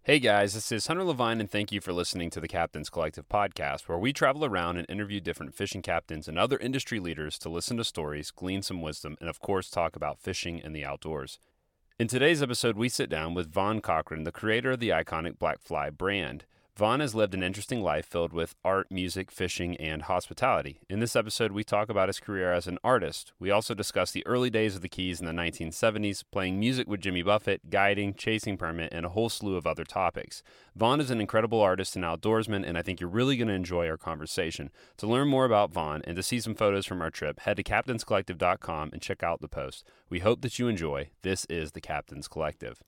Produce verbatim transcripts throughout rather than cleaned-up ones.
Hey guys, this is Hunter Levine, and thank you for listening to the Captains Collective podcast, where we travel around and interview different fishing captains and other industry leaders to listen to stories, glean some wisdom, and of course talk about fishing and the outdoors. In today's episode, we sit down with Vaughn Cochran, the creator of the iconic Black Fly brand. Vaughn has lived an interesting life filled with art, music, fishing, and hospitality. In this episode, we talk about his career as an artist. We also discuss the early days of the Keys in the nineteen seventies, playing music with Jimmy Buffett, guiding, chasing permit, and a whole slew of other topics. Vaughn is an incredible artist and outdoorsman, and I think you're really going to enjoy our conversation. To learn more about Vaughn and to see some photos from our trip, head to captains collective dot com and check out the post. We hope that you enjoy. This is the Captains Collective.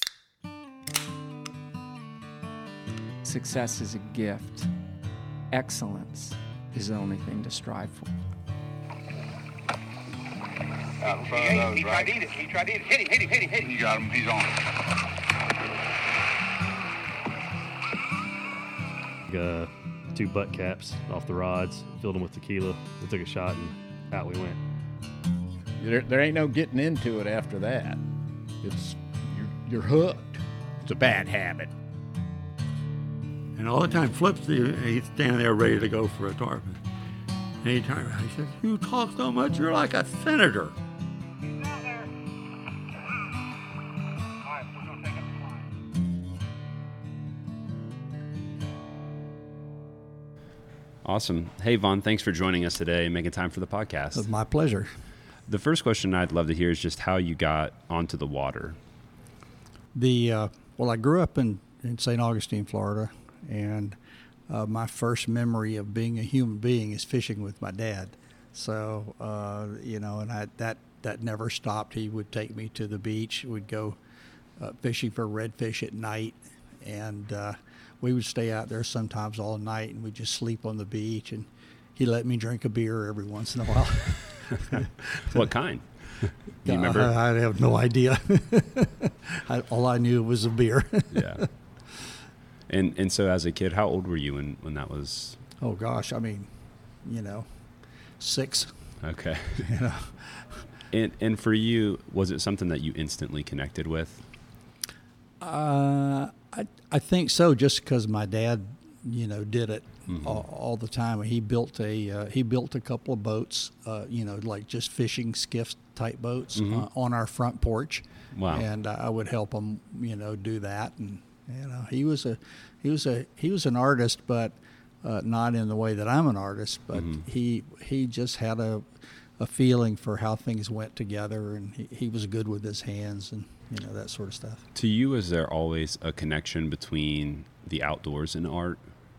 Success is a gift. Excellence is the only thing to strive for. Out in front of those, he right? Tried to eat it. He tried to eat it. Hit him, hit him, hit him, hit him. You got him. He's on. Uh, two butt caps off the rods, filled them with tequila. We took a shot and out we went. There, there ain't no getting into it after that. It's you're, you're hooked. It's a bad habit. And all the time, Flip's he's standing there ready to go for a tarpon. Anytime he says, "You talk so much, you're like a senator." He's out there. All right, we're gonna take up the line. Awesome. Hey, Vaughn, thanks for joining us today and making time for the podcast. It's my pleasure. The first question I'd love to hear is just how you got onto the water. The uh, well, I grew up in, in Saint Augustine, Florida, and uh, my first memory of being a human being is fishing with my dad. So uh, you know, and I, that that never stopped. He would take me to the beach. We'd go uh, fishing for redfish at night, and uh, we would stay out there sometimes all night, and we'd just sleep on the beach. And he let me drink a beer every once in a while. What kind? Do you Uh, remember? I have no idea. I, all I knew was a beer. Yeah. And and so as a kid, how old were you when, when that was? Oh gosh, I mean, you know, six. Okay. You know, And and for you, was it something that you instantly connected with? uh, I I think so. Just because my dad, you know, did it Mhm. all, all the time. He built a uh, he built a couple of boats, uh, you know, like just fishing skiff type boats Mhm. uh, on our front porch. Wow. And I would help him, you know, do that. And you know, he was a he was a he was an artist, but uh, not in the way that I'm an artist. But Mhm. he he just had a a feeling for how things went together, and he, he was good with his hands and you know that sort of stuff. To you, is there always a connection between the outdoors and art?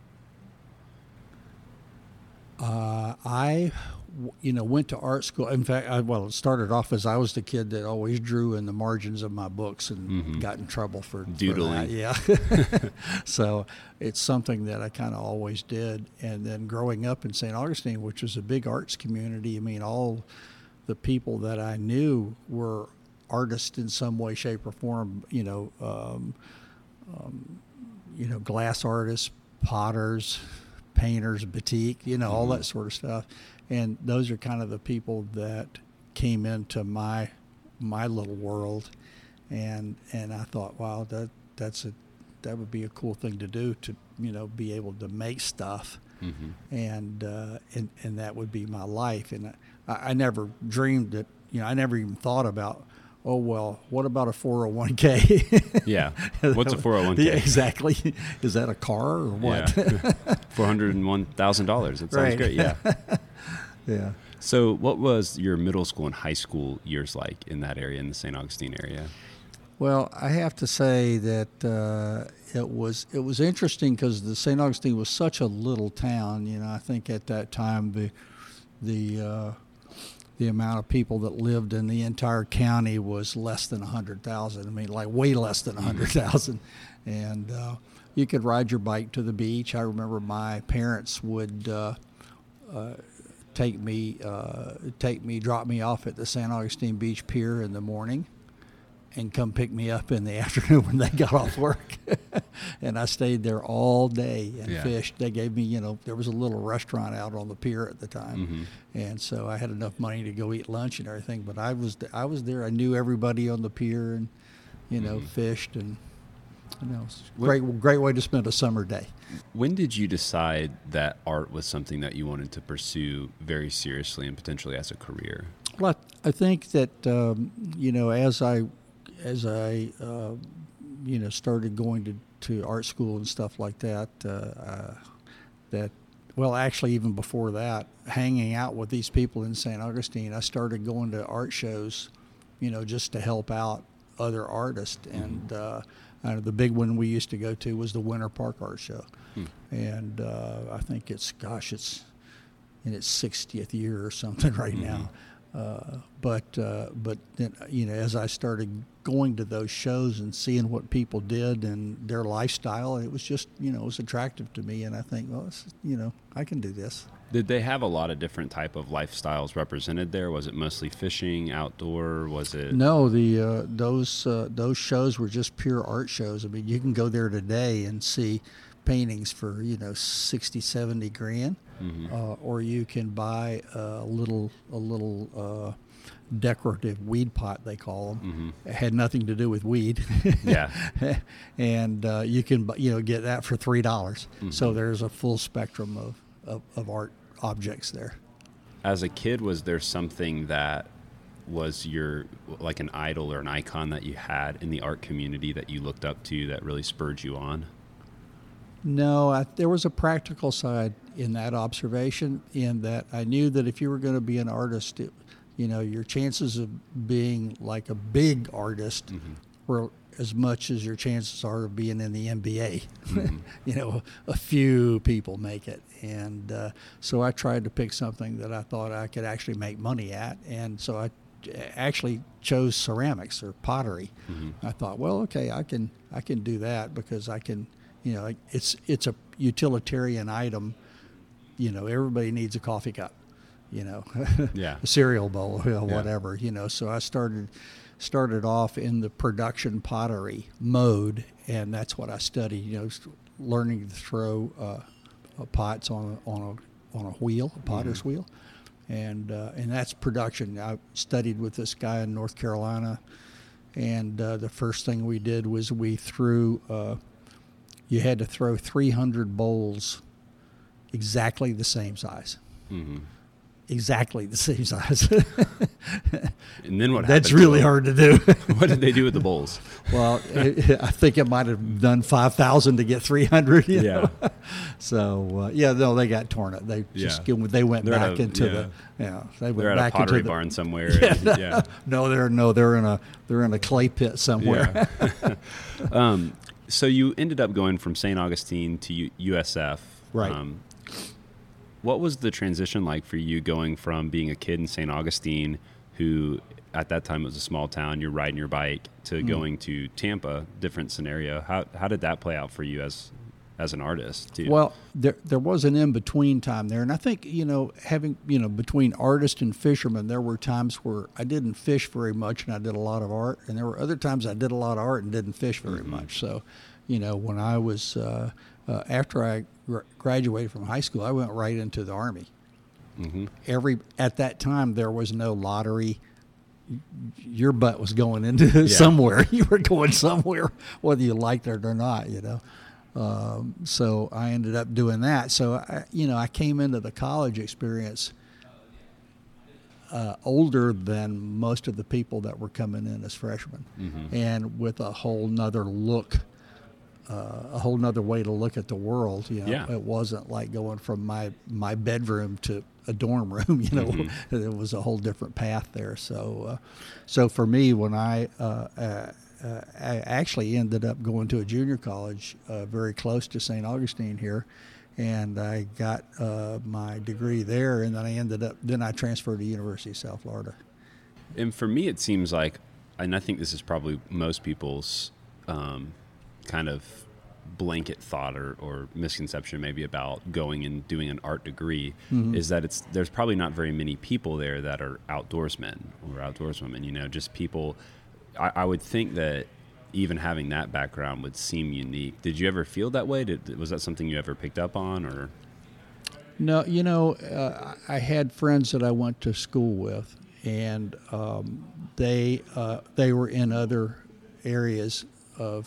Uh, I, w- you know, went to art school. In fact, I, well, it started off as I was the kid that always drew in the margins of my books and Mhm. got in trouble for for Doodling. that. Yeah. So it's something that I kind of always did. And then growing up in Saint Augustine, which was a big arts community, I mean, all the people that I knew were artists in some way, shape, or form. You know, um, um, you know, glass artists, potters, painters, batik, you know, all Mhm. that sort of stuff. And those are kind of the people that came into my my little world. And and I thought, wow, that that's a that would be a cool thing to do, to, you know, be able to make stuff. Mm-hmm. And uh, and and that would be my life. And I, I never dreamed that, you know, I never even thought about, oh, well, what about a four oh one k? Yeah. What's a four oh one k? Yeah, exactly. Is that a car or what? Yeah. four hundred one thousand dollars. That sounds Right. great. Yeah. Yeah. So what was your middle school and high school years like in that area, in the Saint Augustine area? Well, I have to say that uh, it was it was interesting because the Saint Augustine was such a little town. You know, I think at that time the the uh, the amount of people that lived in the entire county was less than a hundred thousand. I mean, like way less than a hundred thousand, and uh, you could ride your bike to the beach. I remember my parents would uh, uh, take me uh, take me drop me off at the Saint Augustine Beach Pier in the morning, and come pick me up in the afternoon when they got off work. And I stayed there all day and Yeah. fished. They gave me, you know, there was a little restaurant out on the pier at the time. Mm-hmm. And so I had enough money to go eat lunch and everything. But I was I was there. I knew everybody on the pier and, you know, Mhm. fished. And You know, it's a great, great way to spend a summer day. When did you decide that art was something that you wanted to pursue very seriously and potentially as a career? Well, I think that um, you know, as I as I uh, you know started going to, to art school and stuff like that, uh, uh, that well, actually, even before that, hanging out with these people in Saint Augustine, I started going to art shows, you know, just to help out other artists. And uh, uh, the big one we used to go to was the Winter Park Art Show. Hmm. And uh, I think it's, gosh, it's in its sixtieth year or something right mm-hmm. now. Uh, but uh, but then, you know, as I started going to those shows and seeing what people did and their lifestyle, it was just, you know, it was attractive to me. And I think, well, this, you know, I can do this. Did they have a lot of different type of lifestyles represented there? Was it mostly fishing, outdoor? Was it? No, the uh, those uh, those shows were just pure art shows. I mean, you can go there today and see paintings for, you know, sixty, seventy grand. Mm-hmm. Uh, or you can buy a little a little uh, decorative weed pot, they call them. Mm-hmm. It had nothing to do with weed. Yeah. And uh, you can you know get that for three dollars. Mm-hmm. So there's a full spectrum of, of, of art objects there. As a kid, was there something that was your like an idol or an icon that you had in the art community that you looked up to that really spurred you on? No, I, there was a practical side in that observation, in that I knew that if you were going to be an artist, it, you know, your chances of being like a big artist mm-hmm. were as much as your chances are of being in the N B A. Mm-hmm. You know, a few people make it. And uh, so I tried to pick something that I thought I could actually make money at. And so I actually chose ceramics or pottery. Mm-hmm. I thought, well, okay, I can I can do that because I can, you know, it's it's a utilitarian item. You know, everybody needs a coffee cup, you know, yeah. a cereal bowl, you know, yeah. whatever, you know. So I started started off in the production pottery mode, and that's what I studied. You know, learning to throw uh, pots on a, on a on a wheel, a potter's mm-hmm. wheel, and uh, and that's production. I studied with this guy in North Carolina, and uh, the first thing we did was we threw. Uh, you had to throw three hundred bowls. Exactly the same size. Mm-hmm. Exactly the same size. And then what happened? That's really hard to do. What did they do with the bowls? Well, it, I think it might have done five thousand to get three hundred. You know? Yeah. So, uh, yeah, no, they got torn up. They just yeah. they went they're back a, into yeah. the, you know, they went they're back at a pottery into the, barn somewhere. Yeah, and, yeah. No, they're no, they're in a they're in a clay pit somewhere. Yeah. um, so you ended up going from Saint Augustine to U- USF. Right. Um, What was the transition like for you going from being a kid in Saint Augustine, who at that time was a small town, you're riding your bike, to mm. going to Tampa, different scenario? How how did that play out for you as as an artist too? Well, there there was an in-between time there. And I think, you know, having, you know, between artist and fisherman, there were times where I didn't fish very much and I did a lot of art. And there were other times I did a lot of art and didn't fish very mm-hmm. much. So, you know, when I was, uh, uh, after I graduated from high school, I went right into the Army. Mm-hmm. Every at that time there was no lottery. Your butt was going into yeah. somewhere. You were going somewhere, whether you liked it or not. You know, um, so I ended up doing that. So I, you know, I came into the college experience uh, older than most of the people that were coming in as freshmen, mm-hmm. and with a whole nother look. Uh, a whole nother way to look at the world. You know, yeah. It wasn't like going from my, my bedroom to a dorm room. You know, mm-hmm. It was a whole different path there. So, uh, so for me, when I, uh, uh, uh, I actually ended up going to a junior college uh, very close to Saint Augustine here, and I got uh, my degree there, and then I ended up. Then I transferred to University of South Florida. And for me, it seems like, and I think this is probably most people's. Um, kind of blanket thought or, or misconception maybe about going and doing an art degree mm-hmm. is that it's there's probably not very many people there that are outdoorsmen or outdoorswomen, you know, just people. I, I would think that even having that background would seem unique. Did you ever feel that way? Did, was that something you ever picked up on? Or No, you know, uh, I had friends that I went to school with, and um, they uh, they were in other areas of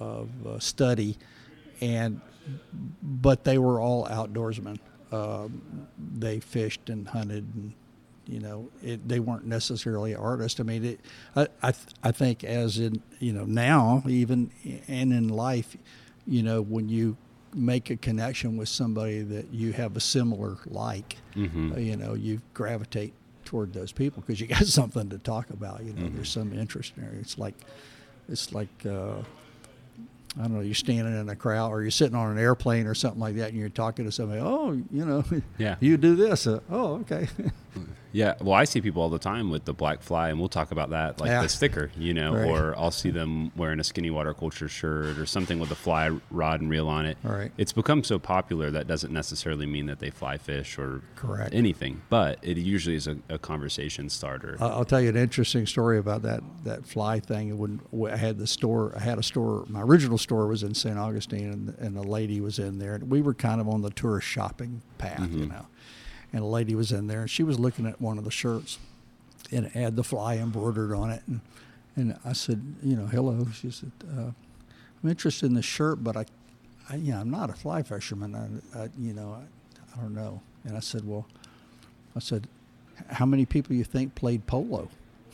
of uh, study, and but they were all outdoorsmen. Um, they fished and hunted, and you know, it, they weren't necessarily artists. I mean, it, I I, th- I think as in you know now even and in life, you know, when you make a connection with somebody that you have a similar like, Mm-hmm. uh, you know, you gravitate toward those people because you got something to talk about. You know, Mm-hmm. there's some interest there. It's like, it's like, uh, I don't know, you're standing in a crowd or you're sitting on an airplane or something like that and you're talking to somebody, oh, you know, Yeah. you do this. Uh, oh, okay. Yeah, well, I see people all the time with the black fly, and we'll talk about that, like Yeah. the sticker, you know, Right. or I'll see them wearing a skinny water culture shirt or something with a fly rod and reel on it. All right. It's become so popular that doesn't necessarily mean that they fly fish or Correct. anything, but it usually is a, a conversation starter. I- I'll tell you an interesting story about that that fly thing. When when I had the store, I had a store. My original store was in Saint Augustine, and, and a lady was in there. And we were kind of on the tourist shopping path, you know. And a lady was in there, and she was looking at one of the shirts, and it had the fly embroidered on it. And and I said, you know, hello. She said, uh, I'm interested in this shirt, but I, I, you know, I'm not a fly fisherman. I, I you know, I, I don't know. And I said, well, I said, how many people you think played polo?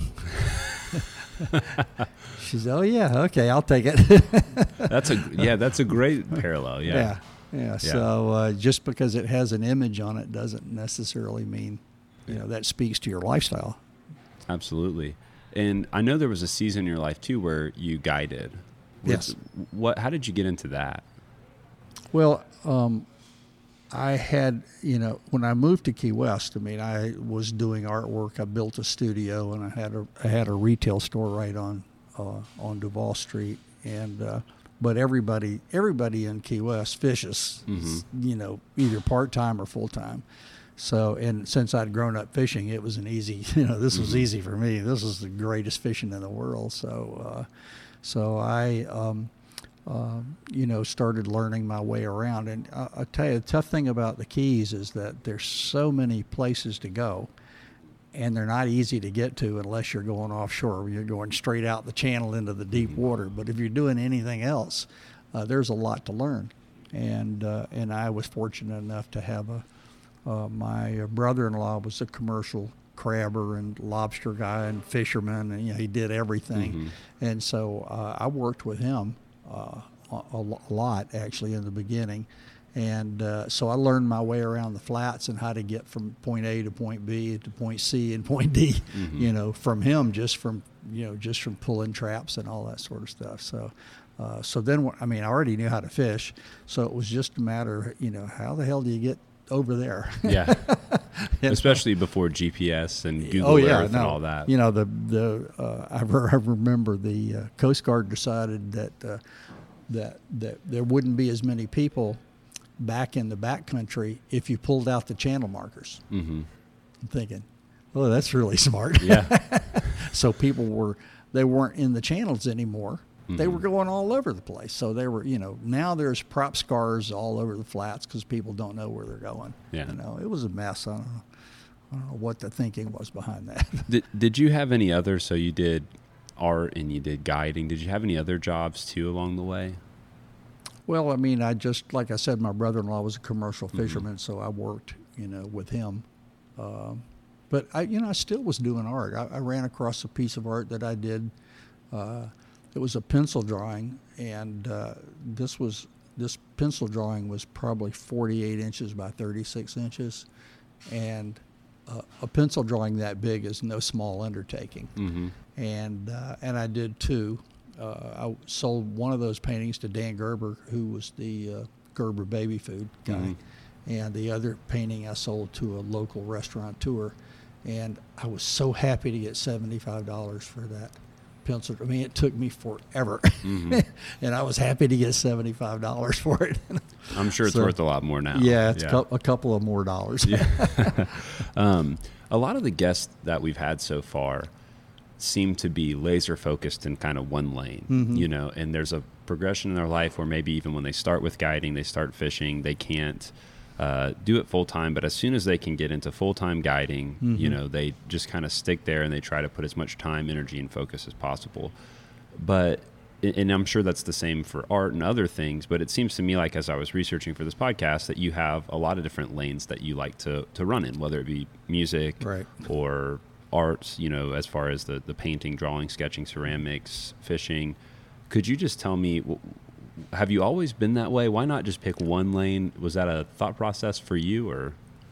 She said, oh yeah, okay, I'll take it. That's a yeah, that's a great parallel. Yeah. yeah, yeah. So uh, just because it has an image on it doesn't necessarily mean, you know, that speaks to your lifestyle. Absolutely. And I know there was a season in your life too where you guided. What's- Yes. What? How did you get into that? Well, um, I had, you know, when I moved to Key West, I mean, I was doing artwork. I built a studio, and I had a I had a retail store right on uh, on Duval Street, and uh, but everybody everybody in Key West fishes, you know, either part time or full time. So, and since I'd grown up fishing, it was an easy, you know, this was easy for me. This was the greatest fishing in the world. So, uh, so I. Um, Uh, you know, started learning my way around. And I, I tell you, the tough thing about the Keys is that there's so many places to go, and they're not easy to get to unless you're going offshore. You're going straight out the channel into the deep water. But if you're doing anything else, uh, there's a lot to learn. And uh, and I was fortunate enough to have a uh, my brother-in-law was a commercial crabber and lobster guy and fisherman, and you know, he did everything. Mm-hmm. And so uh, I worked with him uh, a, a lot actually in the beginning, and uh, so I learned my way around the flats and how to get from point A to point B to point C and point D, Mm-hmm. you know, from him just from you know just from pulling traps and all that sort of stuff. So. Uh, so then, I mean, I already knew how to fish, so it was just a matter, you know, how the hell do you get over there? Yeah. Especially before G P S and Google oh yeah, Earth no. and all that. You know, the the uh, I, re- I remember the uh, Coast Guard decided that uh, that that there wouldn't be as many people back in the backcountry if you pulled out the channel markers. Mm-hmm. I'm thinking, oh, that's really smart. Yeah. So people were they weren't in the channels anymore. They were going all over the place. So they were, you know, now there's prop scars all over the flats because people don't know where they're going. Yeah. You know, it was a mess. I don't know. I don't know what the thinking was behind that. Did Did you have any other? So you did art and you did guiding. Did you have any other jobs too along the way? Well, I mean, I just, like I said, my brother-in-law was a commercial fisherman, mm-hmm. so I worked, you know, with him. Um, but, I, you know, I still was doing art. I, I ran across a piece of art that I did. Uh, it was a pencil drawing, and uh, this was this pencil drawing was probably forty-eight inches by thirty-six inches. And uh, a pencil drawing that big is no small undertaking. Mm-hmm. And, uh, and I did two. Uh, I sold one of those paintings to Dan Gerber, who was the uh, Gerber baby food guy, mm-hmm. and the other painting I sold to a local restaurateur, and I was so happy to get seventy-five dollars for that pencil. I mean, it took me forever, mm-hmm. and I was happy to get seventy-five dollars for it. I'm sure it's so, worth a lot more now. Yeah, it's yeah. a couple of more dollars. Yeah. um, a lot of the guests that we've had so far seem to be laser focused in kind of one lane, mm-hmm. you know, and there's a progression in their life where maybe even when they start with guiding, they start fishing, they can't uh, do it full time. But as soon as they can get into full time guiding, mm-hmm. you know, they just kind of stick there and they try to put as much time, energy, and focus as possible. But and I'm sure that's the same for art and other things, but it seems to me like as I was researching for this podcast that you have a lot of different lanes that you like to, to run in, whether it be music Right. or arts, you know, as far as the, the painting, drawing, sketching, ceramics, fishing. Could you just tell me, have you always been that way? Why not just pick one lane? Was that a thought process for you, or?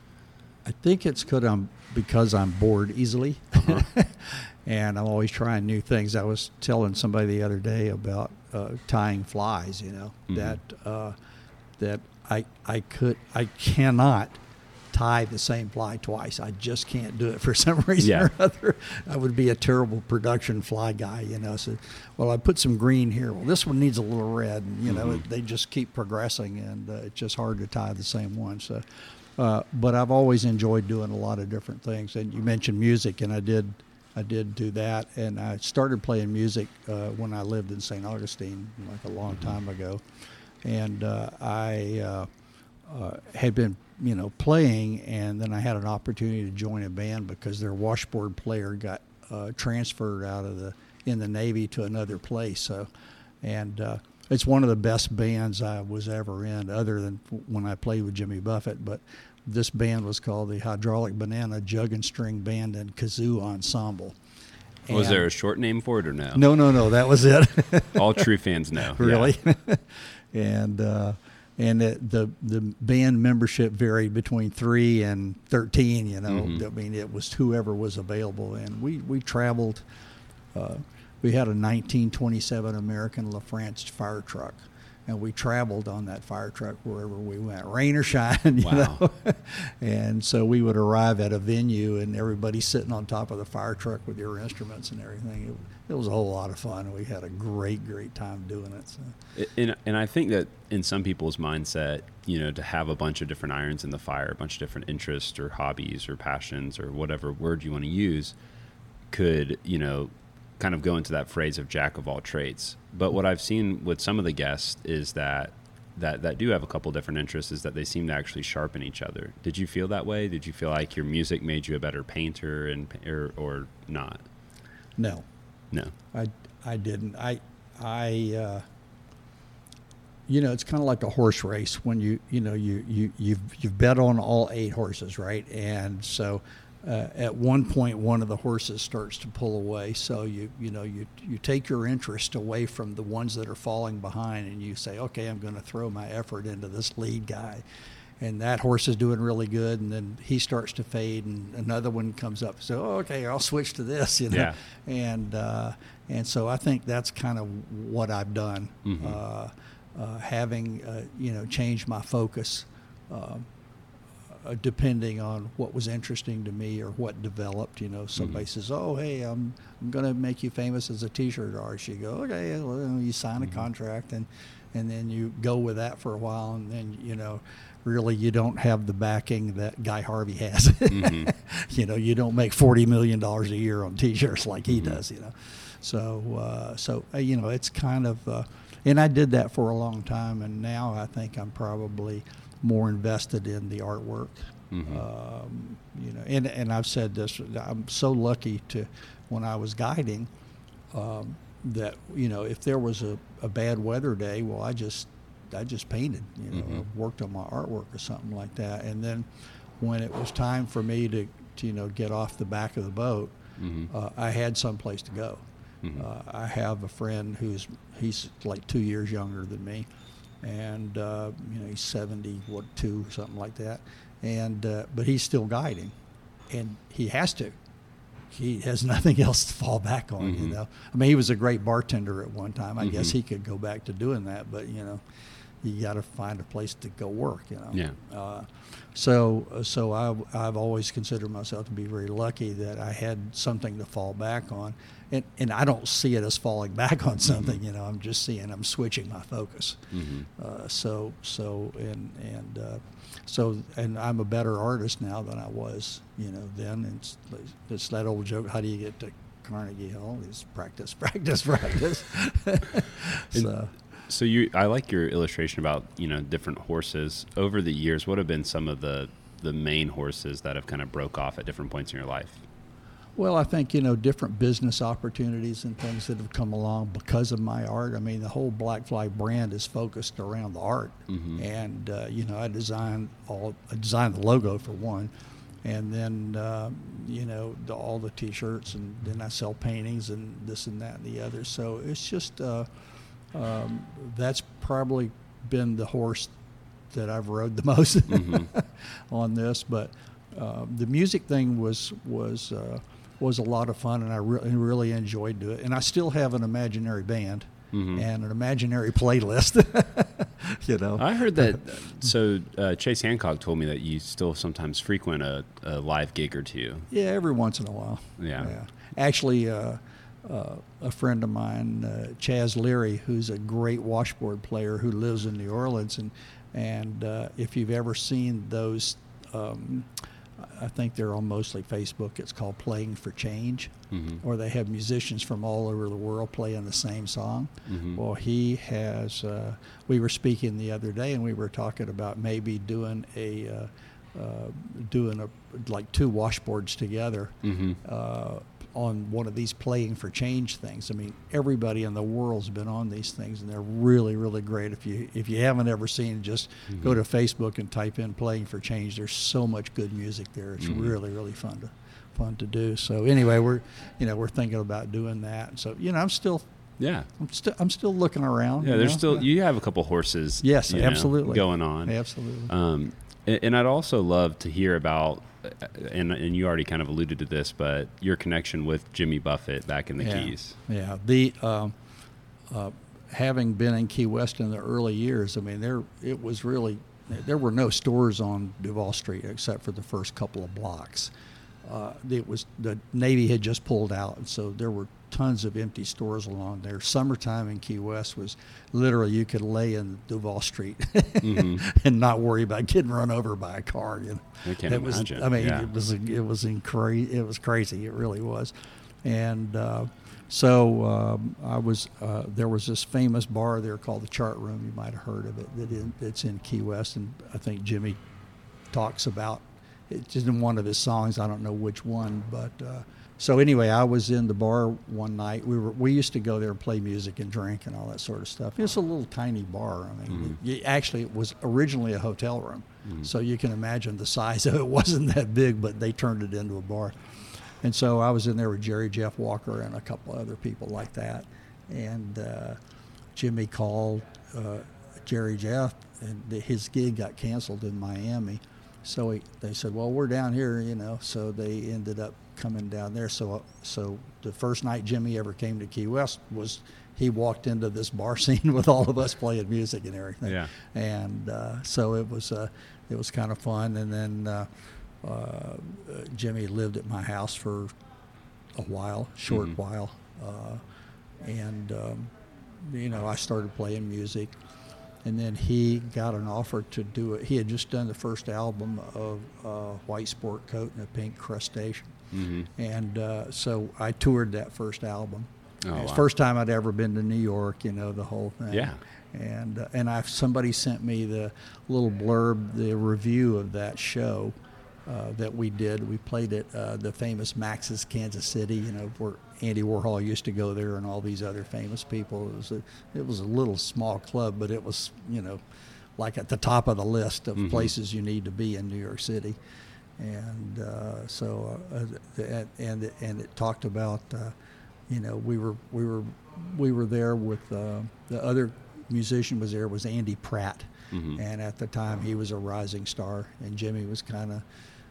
I think it's because I'm, because I'm bored easily. Uh-huh. And I'm always trying new things. I was telling somebody the other day about uh, tying flies. You know mm-hmm. that uh, that I I could I cannot tie the same fly twice. I just can't do it for some reason yeah. or other. I would be a terrible production fly guy. You know, so well I put some green here. Well, this one needs a little red. And, you know, mm-hmm. it, they just keep progressing, and uh, it's just hard to tie the same one. So, uh, but I've always enjoyed doing a lot of different things. And you mentioned music, and I did. I did do that, and I started playing music uh, when I lived in Saint Augustine, like a long time ago. And uh, I uh, uh, had been, you know, playing, and then I had an opportunity to join a band because their washboard player got uh, transferred out of the in the Navy to another place. So, and uh, it's one of the best bands I was ever in, other than when I played with Jimmy Buffett, but. This band was called the Hydraulic Banana Jug and String Band and Kazoo Ensemble. And was there a short name for it or no? No, no, no. That was it. All true fans know. Really? Yeah. and uh, and it, the the band membership varied between three and thirteen. You know, mm-hmm. I mean, it was whoever was available, and we we traveled. Uh, we had a nineteen twenty-seven American LaFrance fire truck. And we traveled on that fire truck wherever we went, rain or shine, you wow. know. And so we would arrive at a venue, and everybody sitting on top of the fire truck with your instruments and everything. It, it was a whole lot of fun. We had a great, great time doing it. So. And, and I think that in some people's mindset, you know, to have a bunch of different irons in the fire, a bunch of different interests or hobbies or passions or whatever word you want to use, could, you know, kind of go into that phrase of jack of all trades. But what I've seen with some of the guests is that that, that do have a couple different interests is that they seem to actually sharpen each other. Did you feel that way? Did you feel like your music made you a better painter and or, or not? No. No. I, I didn't. I, I uh, you know, it's kind of like a horse race when you, you know, you, you, you've, you've bet on all eight horses, right? And so Uh, at one point, one of the horses starts to pull away. So you you know you you take your interest away from the ones that are falling behind, and you say, okay, I'm going to throw my effort into this lead guy, and that horse is doing really good, and then he starts to fade, and another one comes up. So oh, okay, I'll switch to this, you know. Yeah. And uh, and so I think that's kind of what I've done, mm-hmm. uh, uh, having uh, you know changed my focus. Uh, Uh, depending on what was interesting to me or what developed, you know, somebody mm-hmm. says, oh, hey, I'm, I'm going to make you famous as a T-shirt artist. You go, okay, well, you sign a mm-hmm. contract, and, and then you go with that for a while, and then, you know, really you don't have the backing that Guy Harvey has. mm-hmm. You know, you don't make forty million dollars a year on T-shirts like he mm-hmm. does, you know. So, uh, so uh, you know, it's kind of, uh, and I did that for a long time, and now I think I'm probably more invested in the artwork. Mm-hmm. Um, you know, and, and I've said this, I'm so lucky to, when I was guiding, um, that, you know, if there was a, a bad weather day, well, I just, I just painted, you know, mm-hmm. or worked on my artwork or something like that. And then when it was time for me to, to you know, get off the back of the boat, mm-hmm. uh, I had someplace to go. Mm-hmm. Uh, I have a friend who's, he's like two years younger than me. And, uh, you know, he's seventy, what, two, something like that. And, uh, but he's still guiding, and he has to. He has nothing else to fall back on, mm-hmm. you know. I mean, he was a great bartender at one time. I mm-hmm. guess he could go back to doing that, but, you know, you got to find a place to go work, you know. Yeah. Uh, so, so I, I've always considered myself to be very lucky that I had something to fall back on. And, and I don't see it as falling back on something, mm-hmm. you know. I'm just seeing I'm switching my focus. Mm-hmm. Uh, so, so, and, and, uh, so, and I'm a better artist now than I was, you know, then. And it's, it's that old joke, how do you get to Carnegie Hall? It's practice, practice, practice. so, so you, I like your illustration about, you know, different horses. Over the years, what have been some of the, the main horses that have kind of broke off at different points in your life? Well, I think, you know, different business opportunities and things that have come along because of my art. I mean, the whole Black Flag brand is focused around the art. Mm-hmm. And, uh, you know, I designed all, I designed the logo for one. And then, uh, you know, the, all the T-shirts, and then I sell paintings and this and that and the other. So it's just, uh, um, that's probably been the horse that I've rode the most mm-hmm. on this. But uh, the music thing was, was, uh, was a lot of fun, and I re- really enjoyed doing it. And I still have an imaginary band mm-hmm. and an imaginary playlist. You know, I heard that. So uh, Chase Hancock told me that you still sometimes frequent a, a live gig or two. Yeah, every once in a while. Yeah. yeah. Actually, uh, uh, a friend of mine, uh, Chaz Leary, who's a great washboard player who lives in New Orleans, and and uh, if you've ever seen those. Um, I think they're on mostly Facebook. It's called Playing for Change, mm-hmm. or they have musicians from all over the world playing the same song. Mm-hmm. Well, he has, uh, we were speaking the other day, and we were talking about maybe doing a, uh, uh, doing a, like two washboards together mm-hmm. uh, on one of these Playing for Change things. I mean, everybody in the world's been on these things, and they're really, really great. If you if you haven't ever seen it, just mm-hmm. go to Facebook and type in Playing for Change. There's so much good music there. It's mm-hmm. really, really fun to fun to do. So anyway, we're you know we're thinking about doing that. So you know, I'm still yeah I'm still I'm still looking around. Yeah, there's know? still you have a couple horses. Yes, you know, absolutely going on. Absolutely. Um, and, and I'd also love to hear about. And and you already kind of alluded to this, but your connection with Jimmy Buffett back in the yeah. Keys. Yeah, the um, uh, having been in Key West in the early years, I mean, there it was really there were no stores on Duval Street except for the first couple of blocks. Uh, it was the Navy had just pulled out, and so there were tons of empty stores along there. Summertime in Key West was literally you could lay in Duval Street mm-hmm. and not worry about getting run over by a car. You know, I can't it was, imagine. I mean, yeah. it was it was incra- it was crazy. It really was, and uh, so um, I was uh, there was this famous bar there called the Chart Room. You might have heard of it. That in, it's in Key West, and I think Jimmy talks about. It's just in one of his songs. I don't know which one, but uh, so anyway, I was in the bar one night. We were we used to go there and play music and drink and all that sort of stuff. It's a little tiny bar. I mean, mm-hmm. it, actually, it was originally a hotel room, mm-hmm. so you can imagine the size of it. It wasn't that big, but they turned it into a bar. And so I was in there with Jerry Jeff Walker and a couple other people like that. And uh, Jimmy called uh, Jerry Jeff, and his gig got canceled in Miami. So he, they said, well, we're down here, you know. So they ended up coming down there. So so the first night Jimmy ever came to Key West was he walked into this bar scene with all of us playing music and everything. Yeah. And uh, so it was uh, it was kind of fun. And then uh, uh, Jimmy lived at my house for a while, short mm-hmm. while. Uh, and, um, you know, I started playing music. And then he got an offer to do it. He had just done the first album of uh, White Sport Coat and a Pink Crustacean. Mm-hmm. And uh, so I toured that first album. Oh, it was the wow. first time I'd ever been to New York, you know, the whole thing. Yeah. And uh, and I somebody sent me the little blurb, the review of that show uh, that we did. We played at uh, the famous Max's Kansas City, you know, where Andy Warhol used to go there and all these other famous people. It was a, it was a little small club, but it was, you know, like at the top of the list of mm-hmm. places you need to be in New York City. And uh, so, uh, and, and and it talked about, uh, you know, we were we were we were there with uh, the other musician was there was Andy Pratt, mm-hmm. and at the time he was a rising star, and Jimmy was kind of,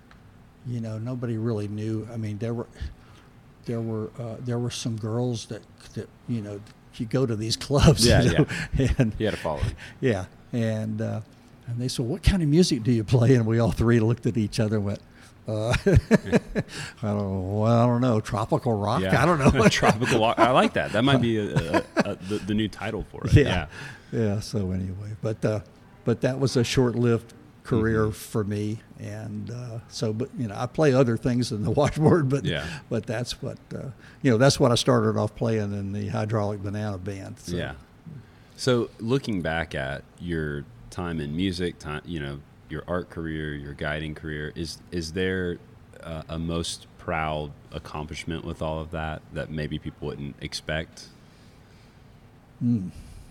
you know, nobody really knew. I mean, there were. There were uh, there were some girls that, that you know you go to these clubs yeah you know, yeah and you had to follow them. yeah and uh, and they said, what kind of music do you play? And we all three looked at each other and went, uh, I don't know well, I don't know tropical rock yeah. I don't know tropical rock. I like that. That might be a, a, a, the, the new title for it. Yeah yeah, yeah so anyway, but uh, but that was a short-lived career mm-hmm. for me, and uh, so but you know I play other things than the washboard, but yeah. but that's what uh, you know that's what I started off playing in the Hydraulic Banana Band. So. Yeah. So looking back at your time in music, time you know your art career, your guiding career, is is there uh, a most proud accomplishment with all of that that maybe people wouldn't expect? Mm.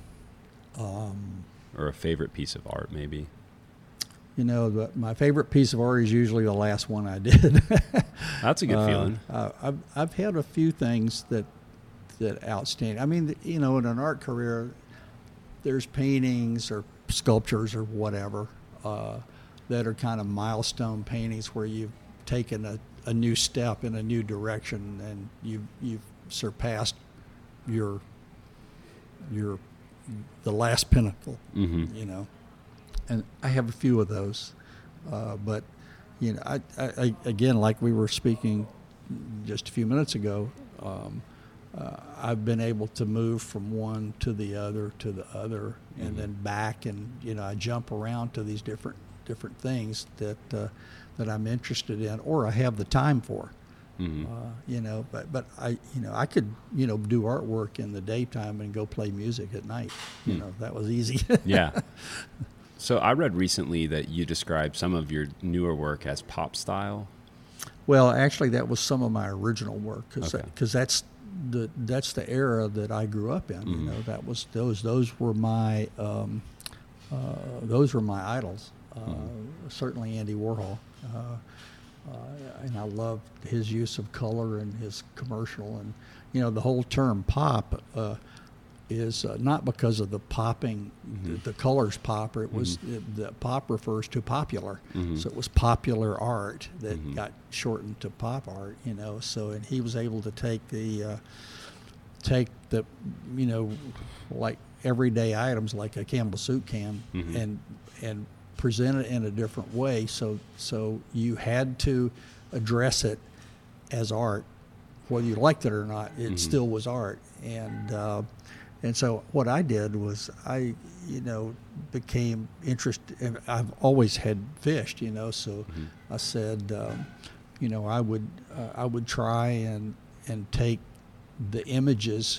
Um, or a favorite piece of art, maybe? You know, the, my favorite piece of art is usually the last one I did. That's a good uh, feeling. Uh, I've I've had a few things that that outstanding. I mean, you know, in an art career, there's paintings or sculptures or whatever uh, that are kind of milestone paintings where you've taken a, a new step in a new direction and you've you've surpassed your your the last pinnacle. Mm-hmm. You know. And I have a few of those, uh, but you know, I, I, I, again, like we were speaking just a few minutes ago, um, uh, I've been able to move from one to the other to the other, and Mm-hmm. then back, and you know, I jump around to these different different things that uh, that I'm interested in, or I have the time for. Mm-hmm. Uh, you know, but but I you know I could you know do artwork in the daytime and go play music at night. You Hmm. know, that was easy. Yeah. So I read recently that you described some of your newer work as pop style. Well, actually, that was some of my original work because Okay. that's the that's the era that I grew up in. You Mhm. know, that was those those were my um, uh, those were my idols. Uh, Mhm. Certainly, Andy Warhol, uh, uh, and I loved his use of color and his commercial, and you know, the whole term pop. Uh, is uh, not because of the popping, Mhm. the, the colors pop. It was it, the pop refers to popular, Mhm. so it was popular art that Mhm. got shortened to pop art. You know, so and he was able to take the uh, take the you know like everyday items like a Campbell soup can Mhm. and and present it in a different way. So so you had to address it as art, whether you liked it or not. It Mhm. still was art, and. Uh, And so what I did was I, you know, became interested. And I've always had fished, you know. So Mhm. I said, um, you know, I would uh, I would try and and take the images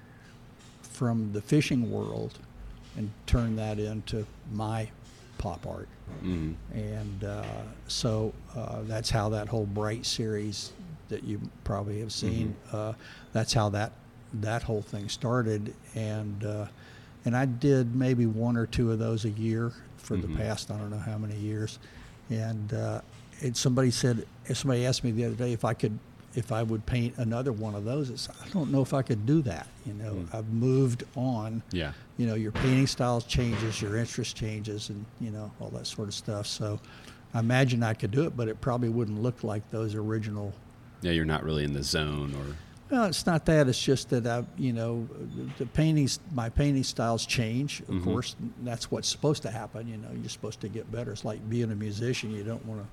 from the fishing world and turn that into my pop art. Mhm. And uh, so uh, that's how that whole Bright series that you probably have seen. Uh, that's how that. that whole thing started, and uh, and I did maybe one or two of those a year for Mhm. the past I don't know how many years, and uh, and somebody said somebody asked me the other day if I could if I would paint another one of those. It's, I don't know if I could do that. You know, Mm. I've moved on. Yeah. You know, your painting style changes, your interest changes, and you know all that sort of stuff. So I imagine I could do it, but it probably wouldn't look like those original. Yeah, you're not really in the zone or. Well, it's not that. It's just that I, you know, the paintings, my painting styles change. Of Mhm. course, that's what's supposed to happen. You know, you're supposed to get better. It's like being a musician. You don't want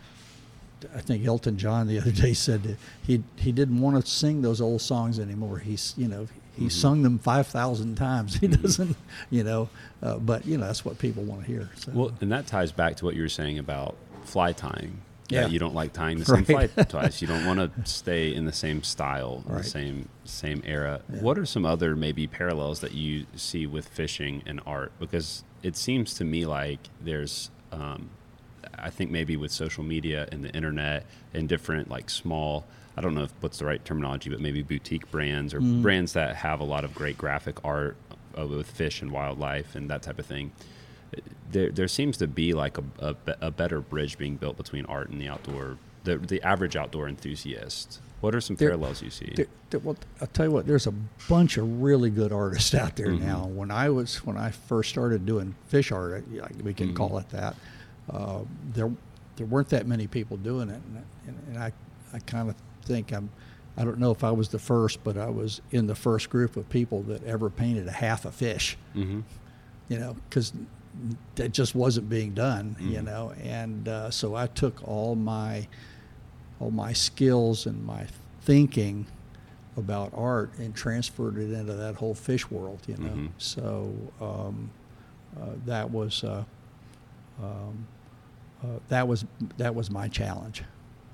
to. I think Elton John the other day said that he he didn't want to sing those old songs anymore. He's, you know, he Mhm. sung them five thousand times. He Mhm. doesn't, you know, uh, but you know that's what people want to hear. So. Well, and that ties back to what you were saying about fly tying. Yeah. You don't like tying the same Right. fly twice. You don't want to stay in the same style, in Right. the same same era. Yeah. What are some other maybe parallels that you see with fishing and art? Because it seems to me like there's, um, I think maybe with social media and the internet and different like small, I don't know if what's the right terminology, but maybe boutique brands or Mm. brands that have a lot of great graphic art uh, with fish and wildlife and that type of thing. There, there seems to be like a, a, a better bridge being built between art and the outdoor, the, the average outdoor enthusiast. What are some There- parallels you see? There, there, well, I'll tell you what. There's a bunch of really good artists out there Mhm. now. When I was when I first started doing fish art, I- like we can Mhm. call it that. Uh, there there weren't that many people doing it, and, and, and I I kind of think I'm. I don't know if I was the first, but I was in the first group of people that ever painted a half a fish. Mm-hmm. You know, because that just wasn't being done. You Mhm. know, and uh, so I took all my all my skills and my thinking about art and transferred it into that whole fish world, you know. Mhm. So um, uh, that was uh, um, uh, that was that was my challenge.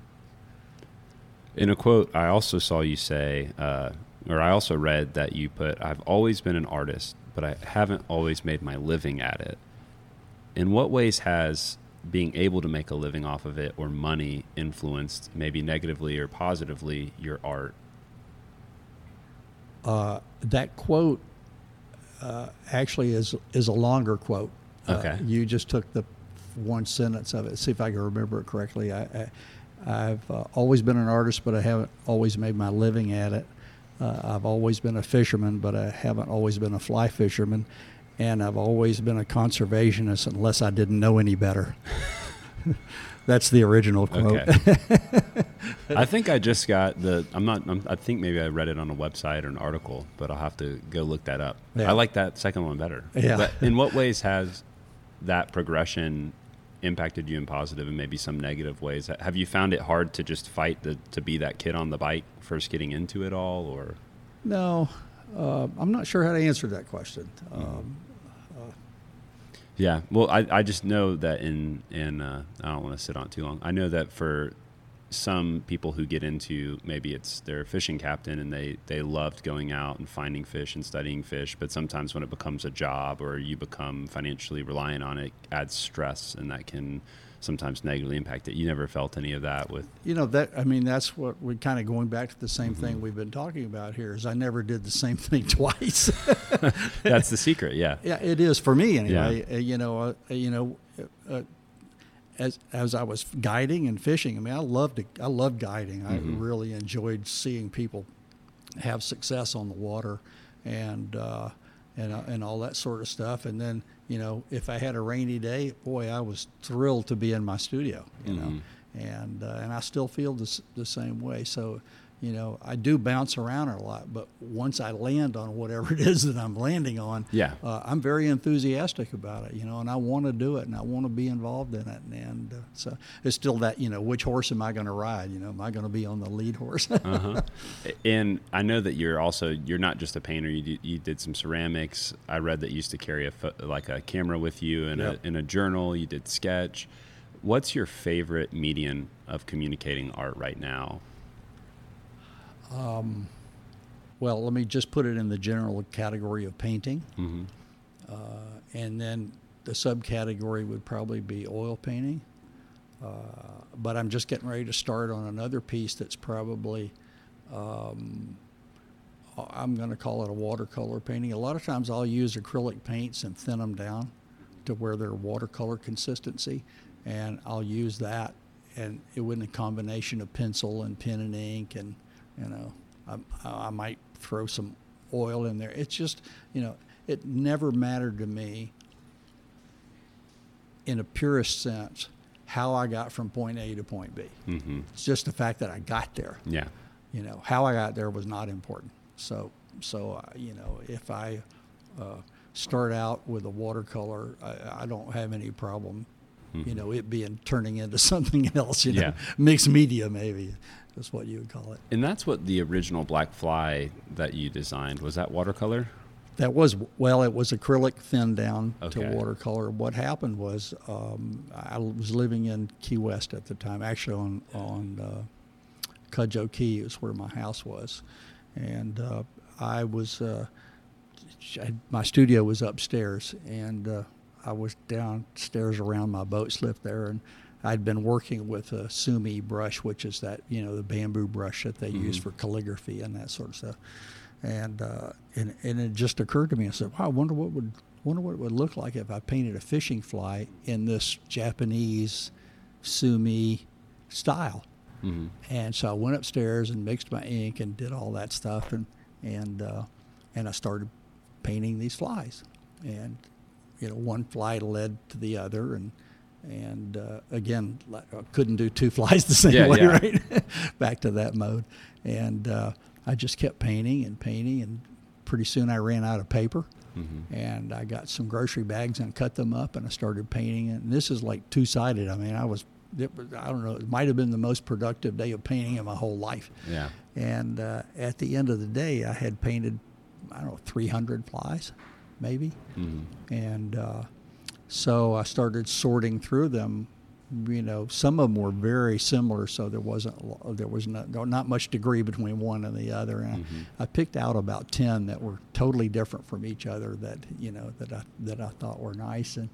In a quote, I also saw you say, uh, or I also read that you put, "I've always been an artist, but I haven't always made my living at it." In what ways has being able to make a living off of it, or money influenced maybe negatively or positively your art? Uh, that quote uh, actually is is a longer quote. Okay. Uh, you just took the one sentence of it. See if I can remember it correctly. I, I, I've uh, always been an artist, but I haven't always made my living at it. Uh, I've always been a fisherman, but I haven't always been a fly fisherman. And I've always been a conservationist unless I didn't know any better. That's the original quote. Okay. I think I just got the, I'm not, I'm, I think maybe I read it on a website or an article, but I'll have to go look that up. Yeah. I like that second one better. Yeah. But in what ways has that progression impacted you in positive and maybe some negative ways? Have you found it hard to just fight the, to be that kid on the bike first getting into it all, or? No, uh, I'm not sure how to answer that question. Um, Yeah, well, I, I just know that in, in uh, I don't want to sit on it too long. I know that for some people who get into, maybe it's their fishing captain and they, they loved going out and finding fish and studying fish, but sometimes when it becomes a job or you become financially reliant on it, it adds stress, and that can sometimes negatively impact it. You never felt any of that with? You know, that, I mean, that's what we're kind of going back to the same mm-hmm. thing we've been talking about here, is I never did the same thing twice. That's the secret. Yeah. Yeah, it is for me anyway. Yeah. Uh, you know, uh, you know, uh, as, as I was guiding and fishing, I mean, I loved, I loved guiding. Mm-hmm. I really enjoyed seeing people have success on the water and, uh, and, uh, and all that sort of stuff. And then, you know, if I had a rainy day, boy, I was thrilled to be in my studio, you mm-hmm. know, and uh, and I still feel the, the same way. So, you know, I do bounce around a lot, but once I land on whatever it is that I'm landing on, yeah, uh, I'm very enthusiastic about it, you know, and I want to do it and I want to be involved in it. And uh, so it's still that, you know, which horse am I going to ride? You know, am I going to be on the lead horse? uh-huh. And I know that you're also, you're not just a painter. You did, you did some ceramics. I read that you used to carry a fo- like a camera with you and yep. a, in a journal. You did sketch. What's your favorite medium of communicating art right now? Um, well, let me just put it in the general category of painting. Mm-hmm. Uh, and then the subcategory would probably be oil painting. Uh, but I'm just getting ready to start on another piece that's probably, um, I'm going to call it a watercolor painting. A lot of times I'll use acrylic paints and thin them down to where they're watercolor consistency. And I'll use that, and it would be a combination of pencil and pen and ink, and you know, I, I might throw some oil in there. It's just, you know, it never mattered to me in a purest sense how I got from point A to point B. Mm-hmm. It's just the fact that I got there. Yeah. You know, how I got there was not important. So, so uh, you know, if I uh, start out with a watercolor, I, I don't have any problem, mm-hmm. you know, it being turning into something else, you know, yeah. mixed media maybe. That's what you would call it. And that's what the original Black Fly that you designed, was that watercolor? That was, well, it was acrylic thinned down okay. to watercolor. What happened was um, I was living in Key West at the time, actually on, on uh, Cudjoe Key is where my house was. And uh, I was, uh, I, my studio was upstairs, and uh, I was downstairs around my boat slip there, and I'd been working with a Sumi brush, which is that, you know, the bamboo brush that they mm-hmm. use for calligraphy and that sort of stuff. And, uh, and and it just occurred to me, I said, wow, I wonder what would wonder what it would look like if I painted a fishing fly in this Japanese Sumi style. Mm-hmm. And so I went upstairs and mixed my ink and did all that stuff, and and uh, and I started painting these flies. And, you know, one fly led to the other, and And uh, again, I couldn't do two flies the same yeah, way, yeah. right? Back to that mode. And uh, I just kept painting and painting, and pretty soon I ran out of paper. Mm-hmm. And I got some grocery bags and cut them up, and I started painting. And this is like two-sided. I mean, I was, it was I don't know, it might have been the most productive day of painting in my whole life. Yeah. And uh, at the end of the day, I had painted, I don't know, three hundred flies, maybe. Mm-hmm. And uh, so I started sorting through them. You know, some of them were very similar, so there wasn't there was not, not much degree between one and the other. And mm-hmm. I, I picked out about ten that were totally different from each other that you know that I that I thought were nice, and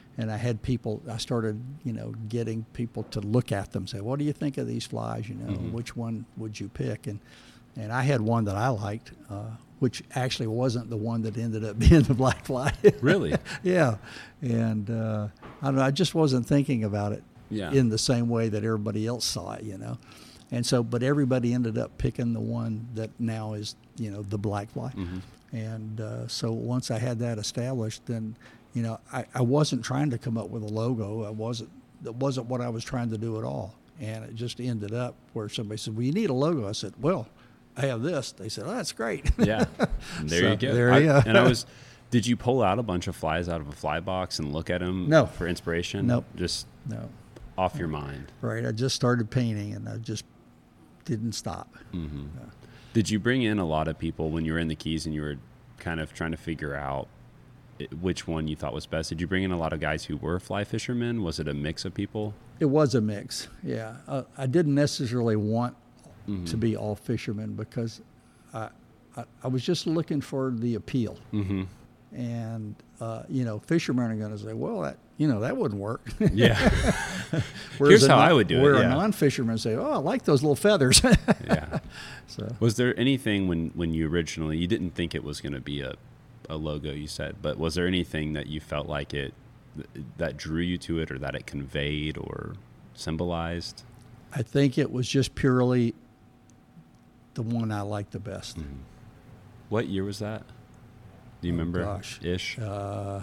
and I had people. I started, you know, getting people to look at them, say, "What do you think of these flies? You know, Mm-hmm. which one would you pick?" And and I had one that I liked, uh, which actually wasn't the one that ended up being the black fly. Really? Yeah, and uh, I don't know. I just wasn't thinking about it Yeah. in the same way that everybody else saw it, you know. And so, but everybody ended up picking the one that now is, you know, the black fly. Mm-hmm. And uh, so once I had that established, then, you know, I, I wasn't trying to come up with a logo. I wasn't. That wasn't what I was trying to do at all. And it just ended up where somebody said, "Well, you need a logo." I said, "Well, I have this." They said, "Oh, that's great." Yeah. And there So, you go. there I- you go. And I was, did you pull out a bunch of flies out of a fly box and look at them No. for inspiration? Nope. Just No, off your mind. right. I just started painting, and I just didn't stop. Mm-hmm. Did you bring in a lot of people when you were in the Keys and you were kind of trying to figure out it- which one you thought was best? Did you bring in a lot of guys who were fly fishermen? Was it a mix of people? It was a mix, yeah. Uh, I didn't necessarily want Mm-hmm. to be all fishermen because I, I, I was just looking for the appeal. Mm-hmm. And, uh, you know, fishermen are going to say, well, that, you know, that wouldn't work. Yeah. Whereas Here's a how non- I would do it, Where yeah. a non-fisherman say, oh, I like those little feathers. Yeah. So Was there anything when, when you originally, you didn't think it was going to be a, a logo, you said, but was there anything that you felt like it, that drew you to it or that it conveyed or symbolized? I think it was just purely the one I liked the best. Mm-hmm. What year was that? Do you Oh, remember? gosh. Ish. Uh,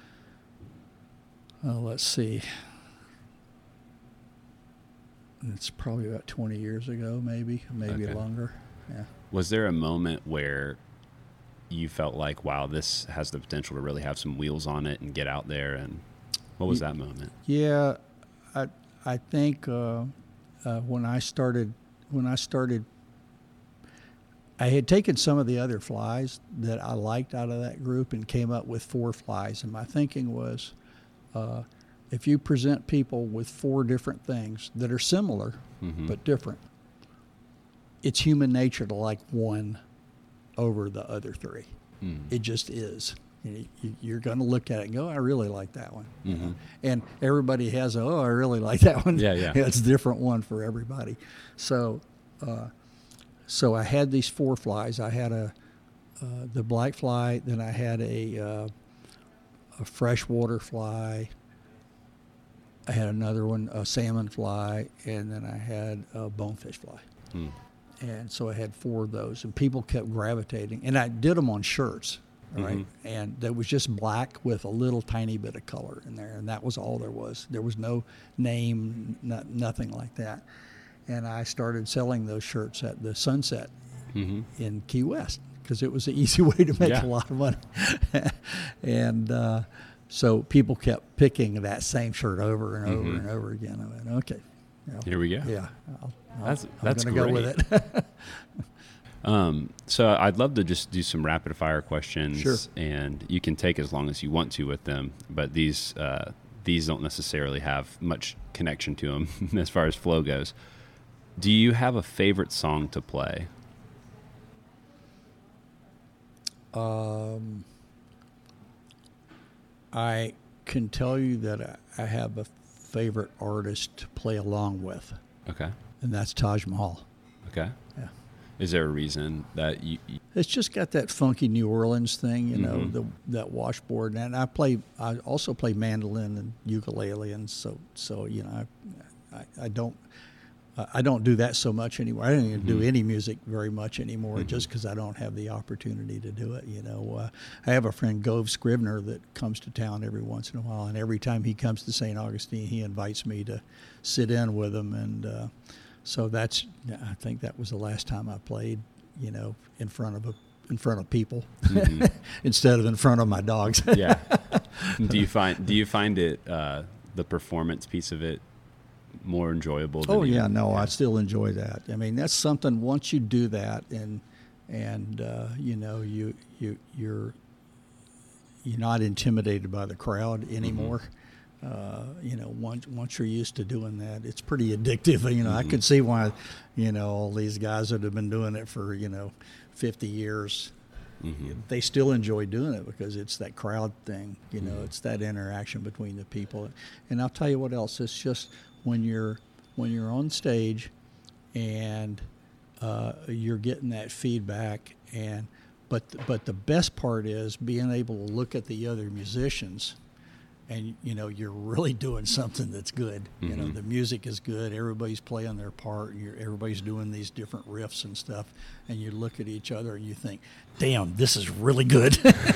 well, let's see. It's probably about twenty years ago, maybe, maybe Okay. longer. Yeah. Was there a moment where you felt like, wow, this has the potential to really have some wheels on it and get out there? And what was Ye- that moment? Yeah, I I think uh, uh, when I started when I started, I had taken some of the other flies that I liked out of that group and came up with four flies. And my thinking was, uh, if you present people with four different things that are similar Mhm. but different, it's human nature to like one over the other three. Mm. It just is. You know, you- you're going to look at it and go, I really like that one. you know. Mhm. And everybody has a, oh, I really like that one. Yeah, yeah. It's a different one for everybody. So, uh, so I had these four flies. I had a uh, the black fly, then I had a uh, a freshwater fly. I had another one, a salmon fly, and then I had a bonefish fly. Hmm. And so I had four of those, and people kept gravitating. And I did them on shirts, right? Mhm. And that was just black with a little tiny bit of color in there, and that was all there was. There was no name, no, nothing like that. And I started selling those shirts at the Sunset Mhm. in Key West because it was an easy way to make Yeah. a lot of money. and uh, so people kept picking that same shirt over and over Mhm. and over again. I went, okay. you know, Here we go. Yeah. I'll, I'll, That's- I'm that's gonna go with it. Um, so I'd love to just do some rapid fire questions, Sure. and you can take as long as you want to with them. But these uh, these don't necessarily have much connection to them as far as flow goes. Do you have a favorite song to play? Um, I can tell you that I, I have a favorite artist to play along with, Okay. and that's Taj Mahal. Okay. Yeah. Is there a reason that you? you It's just got that funky New Orleans thing, you know, Mhm. the that washboard. And I play, I also play mandolin and ukulele, and so so you know, I I, I don't. I don't do that so much anymore. I don't even do Mhm. any music very much anymore, Mhm. just because I don't have the opportunity to do it. You know, uh, I have a friend, Gove Scrivener, that comes to town every once in a while, and every time he comes to Saint Augustine, he invites me to sit in with him, and uh, so that's. I think that was the last time I played, you know, in front of a in front of people Mhm. instead of in front of my dogs. yeah. Do you find Do you find it uh, the performance piece of it more enjoyable? Than Oh yeah, even- no, I still enjoy that. I mean, that's something. Once you do that, and and uh, you know, you you you're you're not intimidated by the crowd anymore. Uh, you know, once once you're used to doing that, it's pretty addictive. You know, I could see why, you know, all these guys that have been doing it for you know, fifty years, Mm-hmm. they still enjoy doing it because it's that crowd thing. You know, Mm-hmm. it's that interaction between the people. And I'll tell you what else. It's just when you're when you're on stage and uh, you're getting that feedback, and but but the best part is being able to look at the other musicians, and you know you're really doing something that's good. Mm-hmm. You know, the music is good. Everybody's playing their part. You're, everybody's doing these different riffs and stuff, and you look at each other and you think, "Damn, this is really good."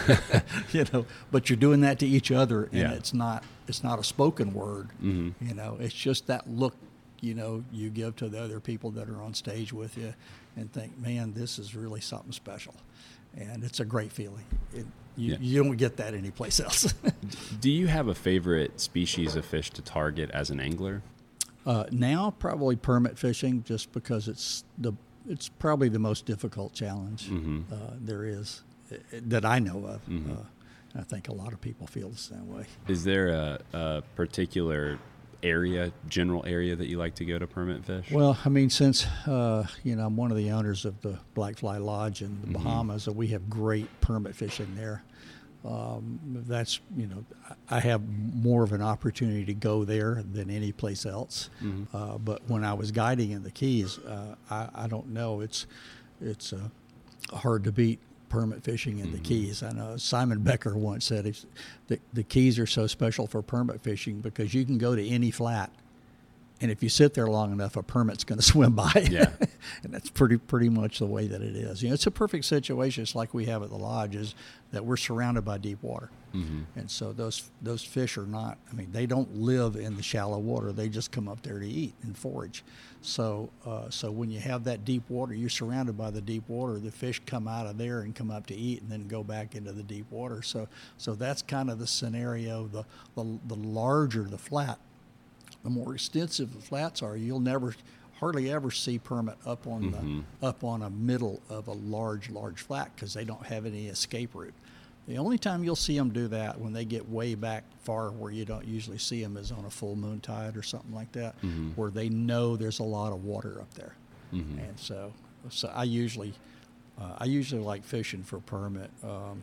You know, but you're doing that to each other, and Yeah. it's not it's not a spoken word. Mm-hmm. You know, it's just that look. You know, you give to the other people that are on stage with you, and think, "Man, this is really something special," and it's a great feeling. It, you, Yeah. you don't get that anyplace else. Do you have a favorite species of fish to target as an angler? Uh, now, probably permit fishing, just because it's the it's probably the most difficult challenge Mm-hmm. uh, there is uh, that I know of. Mhm. Uh, I think a lot of people feel the same way. Is there a, a particular area, general area that you like to go to permit fish? Well, I mean, since uh, you know I'm one of the owners of the Blackfly Lodge in the Mhm. Bahamas, and we have great permit fishing there. Um, that's you know I have more of an opportunity to go there than any place else. Mhm. Uh, but when I was guiding in the Keys, uh, I, I don't know. It's it's uh, hard to beat permit fishing in the Keys. I know Simon Becker once said it's, the the Keys are so special for permit fishing because you can go to any flat, and if you sit there long enough, a permit's going to swim by. Yeah. And that's pretty pretty much the way that it is. You know, it's a perfect situation. It's like we have at the lodge, is that we're surrounded by deep water. Mm-hmm. And so those those fish are not, I mean, they don't live in the shallow water. They just come up there to eat and forage. So uh, so when you have that deep water, you're surrounded by the deep water. The fish come out of there and come up to eat and then go back into the deep water. So so that's kind of the scenario. The the, the larger the flat, the more extensive the flats are, you'll never, hardly ever see permit up on Mhm. the up on a middle of a large, large flat because they don't have any escape route. The only time you'll see them do that when they get way back far where you don't usually see them is on a full moon tide or something like that, Mhm. where they know there's a lot of water up there. Mhm. And so, so I usually, uh, I usually like fishing for permit. Um,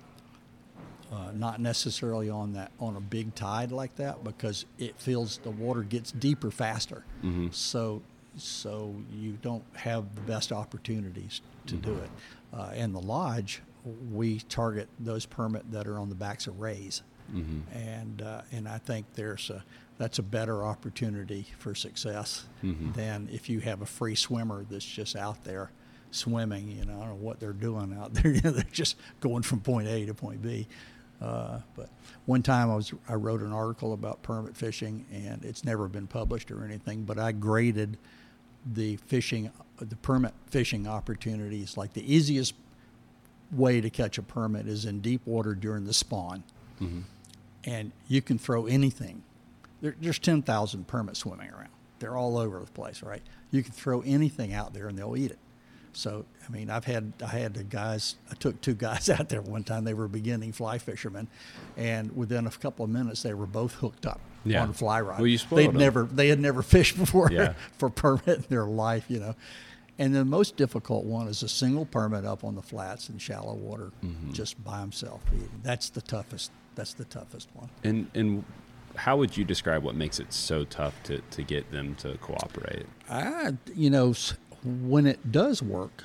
Uh, not necessarily on that on a big tide like that because it feels the water gets deeper faster. Mm-hmm. So so you don't have the best opportunities to do it. Uh, in the lodge, we target those permit that are on the backs of rays, Mm-hmm. and uh, and I think there's a that's a better opportunity for success Mhm. than if you have a free swimmer that's just out there swimming. You know, I don't know what they're doing out there. You know, they're just going from point A to point B. Uh, but one time I was I wrote an article about permit fishing, and it's never been published or anything. But I graded the fishing, the permit fishing opportunities. Like the easiest way to catch a permit is in deep water during the spawn, Mm-hmm. and you can throw anything. There, there's ten thousand permits swimming around. They're all over the place, right? You can throw anything out there, and they'll eat it. So, I mean, I've had I had the guys. I took two guys out there one time. They were beginning fly fishermen, and within a couple of minutes, they were both hooked up Yeah. on a fly rod. Well, you spoiled They'd them. never they had never fished before Yeah. for permit in their life, you know. And the most difficult one is a single permit up on the flats in shallow water, Mm-hmm. just by himself. That's the toughest. That's the toughest one. And and how would you describe what makes it so tough to, to get them to cooperate? I, you know, s- when it does work,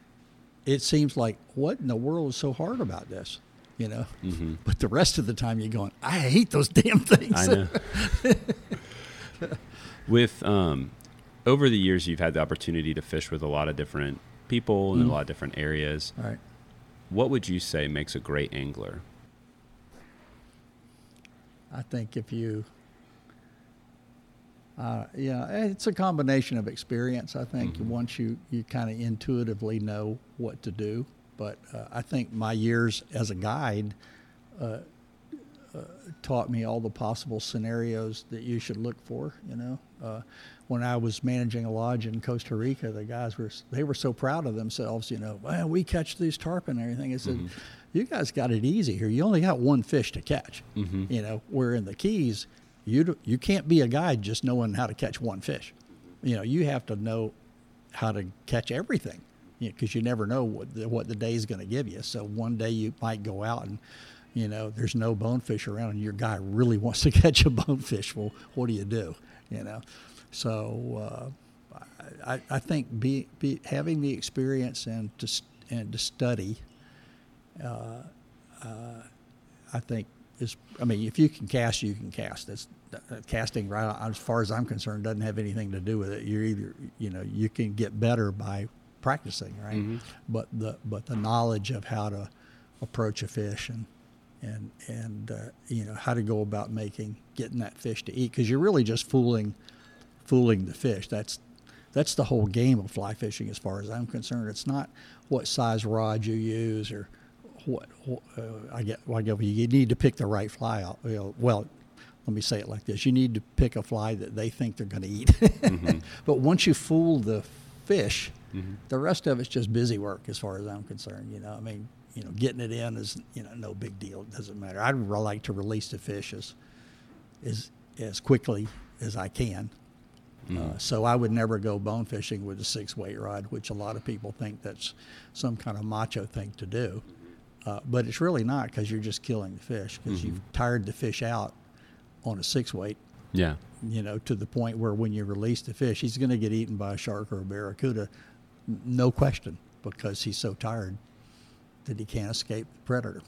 it seems like, what in the world is so hard about this? You know, Mm-hmm. but the rest of the time you're going, I hate those damn things. I know. With um, over the years, you've had the opportunity to fish with a lot of different people in Mhm. a lot of different areas. All right. What would you say makes a great angler? I think if you, uh, yeah, it's a combination of experience. I think Mhm. once you, you kind of intuitively know what to do. But uh, I think my years as a guide uh, uh, taught me all the possible scenarios that you should look for. You know, uh, when I was managing a lodge in Costa Rica, the guys were they were so proud of themselves. You know, well, we catch these tarpon and everything. I said, Mhm. you guys got it easy here. You only got one fish to catch. Mhm. You know, where in the Keys, you do, you can't be a guide just knowing how to catch one fish. You know, you have to know how to catch everything. you know, 'cause you never know what the, what the day is going to give you. So one day you might go out and, you know, there's no bonefish around, and your guy really wants to catch a bonefish. Well, what do you do? You know, so uh, I, I think be, be having the experience and to and to study, uh, uh, I think is. I mean, if you can cast, you can cast. That's uh, casting, right? As far as I'm concerned, doesn't have anything to do with it. You're either, you know, you can get better by practicing, right? Mm-hmm. But the but the knowledge of how to approach a fish and and and uh, you know, how to go about making getting that fish to eat, because you're really just fooling fooling the fish. That's that's the whole game of fly fishing, as far as I'm concerned. It's not what size rod you use or what. Uh, I get. Well, I go. You need to pick the right fly out. You know, well, let me say it like this: you need to pick a fly that they think they're going to eat. Mm-hmm. But once you fool the fish, mm-hmm. the rest of it's just busy work, as far as I'm concerned. You know, I mean. You know, getting it in is, you know, no big deal. It doesn't matter. I'd like to release the fish as as, as quickly as I can. Mm. Uh, so I would never go bone fishing with a six-weight rod, which a lot of people think that's some kind of macho thing to do. Uh, but it's really not, because you're just killing the fish, because mm-hmm. you've tired the fish out on a six-weight. Yeah. You know, to the point where when you release the fish, he's going to get eaten by a shark or a barracuda, no question, because he's so tired that he can't escape the predator.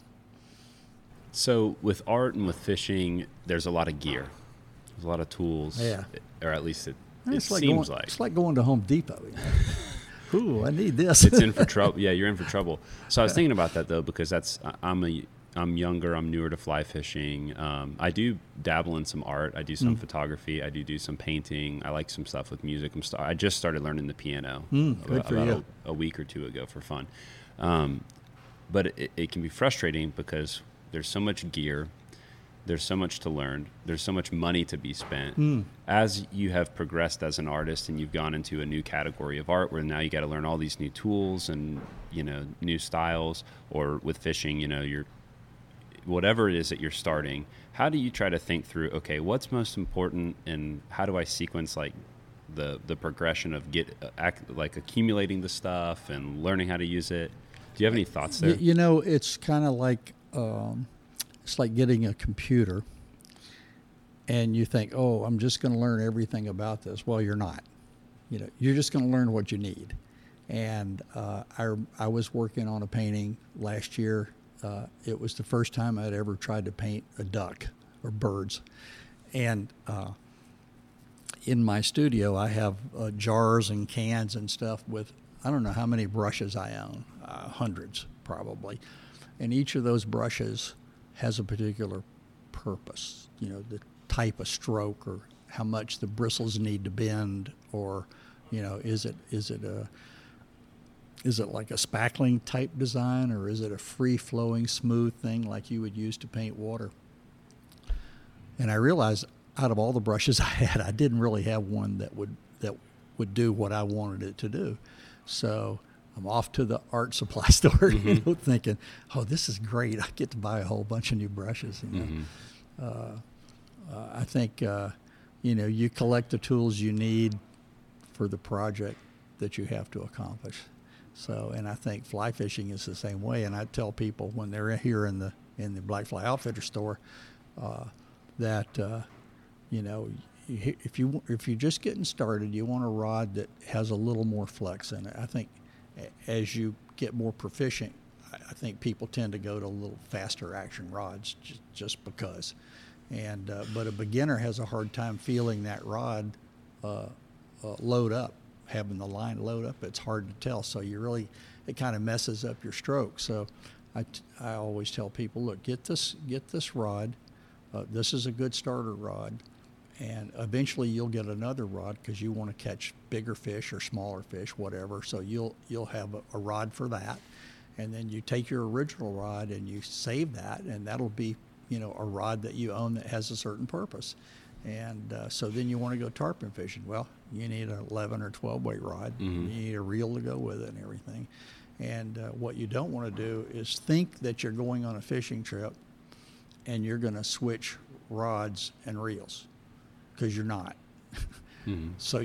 So with art and with fishing, there's a lot of gear. There's a lot of tools. Yeah. Or at least it, it it like seems going, like. It's like going to Home Depot. You know? Ooh, I need this. It's in for trouble. Yeah, you're in for trouble. So I was thinking about that, though, because that's I'm a I'm younger. I'm newer to fly fishing. Um, I do dabble in some art. I do some mm. photography. I do do some painting. I like some stuff with music. I'm st- I just started learning the piano mm, good about, for about you. A, a week or two ago for fun. Um, but it, it can be frustrating because there's so much gear. There's so much to learn. There's so much money to be spent. Mm. As you have progressed as an artist and you've gone into a new category of art where now you got to learn all these new tools and, you know, new styles, or with fishing, you know, you're, whatever it is that you're starting, how do you try to think through, okay, what's most important and how do I sequence like the, the progression of get uh, act, like accumulating the stuff and learning how to use it? Do you have any thoughts there? You, you know, it's kind of like, um, it's like getting a computer and you think, oh, I'm just going to learn everything about this. Well, you're not. You know, you're just going to learn what you need. And uh, I, I was working on a painting last year. Uh, it was the first time I'd ever tried to paint a duck or birds. And uh, in my studio, I have uh, jars and cans and stuff with, I don't know how many brushes I own, uh, hundreds probably. And each of those brushes has a particular purpose, you know, the type of stroke or how much the bristles need to bend, or, you know, is it is it a is it like a spackling type design, or is it a free flowing smooth thing like you would use to paint water? And I realized out of all the brushes I had, I didn't really have one that would that would do what I wanted it to do. So I'm off to the art supply store, mm-hmm. you know, thinking, oh, this is great. I get to buy a whole bunch of new brushes. You know? Mm-hmm. uh, uh, I think, uh, you know, you collect the tools you need for the project that you have to accomplish. So, and I think fly fishing is the same way. And I tell people when they're here in the in the Black Fly Outfitter store uh, that, uh, you know, if you if you're just getting started, you want a rod that has a little more flex in it. I think as you get more proficient, I think people tend to go to a little faster action rods just, just because. And uh, but a beginner has a hard time feeling that rod uh, uh, load up, having the line load up. It's hard to tell. So you really, it kind of messes up your stroke. So I, I always tell people, look, get this get this rod. Uh, this is a good starter rod. And eventually you'll get another rod because you want to catch bigger fish or smaller fish, whatever. So you'll you'll have a, a rod for that. And then you take your original rod and you save that, and that'll be, you know, a rod that you own that has a certain purpose. And uh, so then you want to go tarpon fishing. Well, you need an eleven or twelve weight rod. Mm-hmm. You need a reel to go with it and everything. And uh, what you don't want to do is think that you're going on a fishing trip and you're going to switch rods and reels. Because you're not. Mm-hmm. So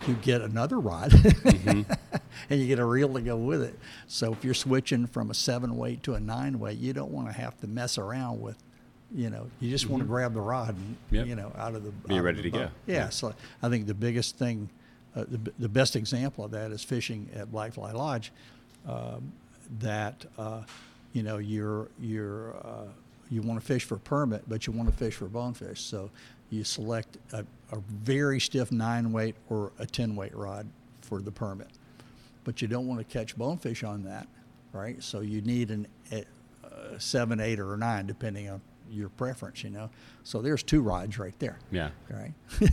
you get another rod, mm-hmm. and you get a reel to go with it. So if you're switching from a seven weight to a nine weight, you don't want to have to mess around with, you know, you just mm-hmm. want to grab the rod and, yep. you know, out of the Be ready to boat. go. Yeah, yeah, so I think the biggest thing, uh, the, the best example of that is fishing at Blackfly Lodge, um, that, uh, you know, you're, you're, uh, you want to fish for permit, but you want to fish for bonefish. So you select a, a very stiff nine weight or a ten weight rod for the permit, but you don't want to catch bonefish on that, right? So you need an, a, a seven, eight, or a nine, depending on your preference, you know. So there's two rods right there. Yeah. Right.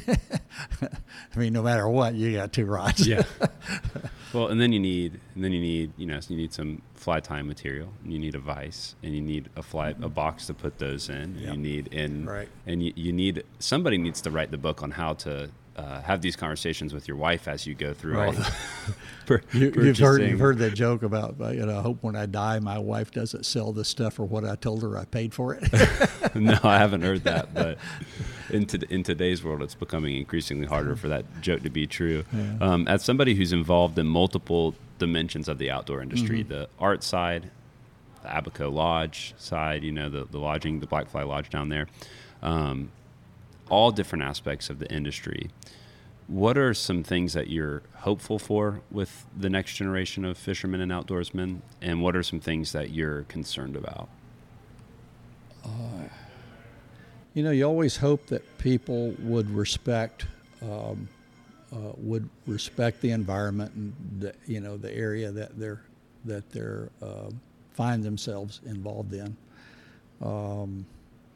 I mean, no matter what, you got two rods. Yeah. Well, and then you need, and then you need, you know, so you need some fly tying material, and you need a vise, and you need a fly, a box to put those in. Yep. You need, and right. and you, you need somebody needs to write the book on how to uh, have these conversations with your wife as you go through Right. all the. per, You, you've heard purchasing. you've heard that joke about, uh, you know, I hope when I die my wife doesn't sell this stuff for what I told her I paid for it. No, I haven't heard that, but in, to, in today's world, it's becoming increasingly harder for that joke to be true. Yeah. Um, as somebody who's involved in multiple dimensions of the outdoor industry, Mm-hmm. the art side, the Abaco Lodge side, you know, the, the lodging, the Blackfly Lodge down there, um, all different aspects of the industry. What are some things that you're hopeful for with the next generation of fishermen and outdoorsmen? And what are some things that you're concerned about? Uh, you know, you always hope that people would respect, um, uh, would respect the environment and the, you know, the area that they're that they're uh, find themselves involved in. Um,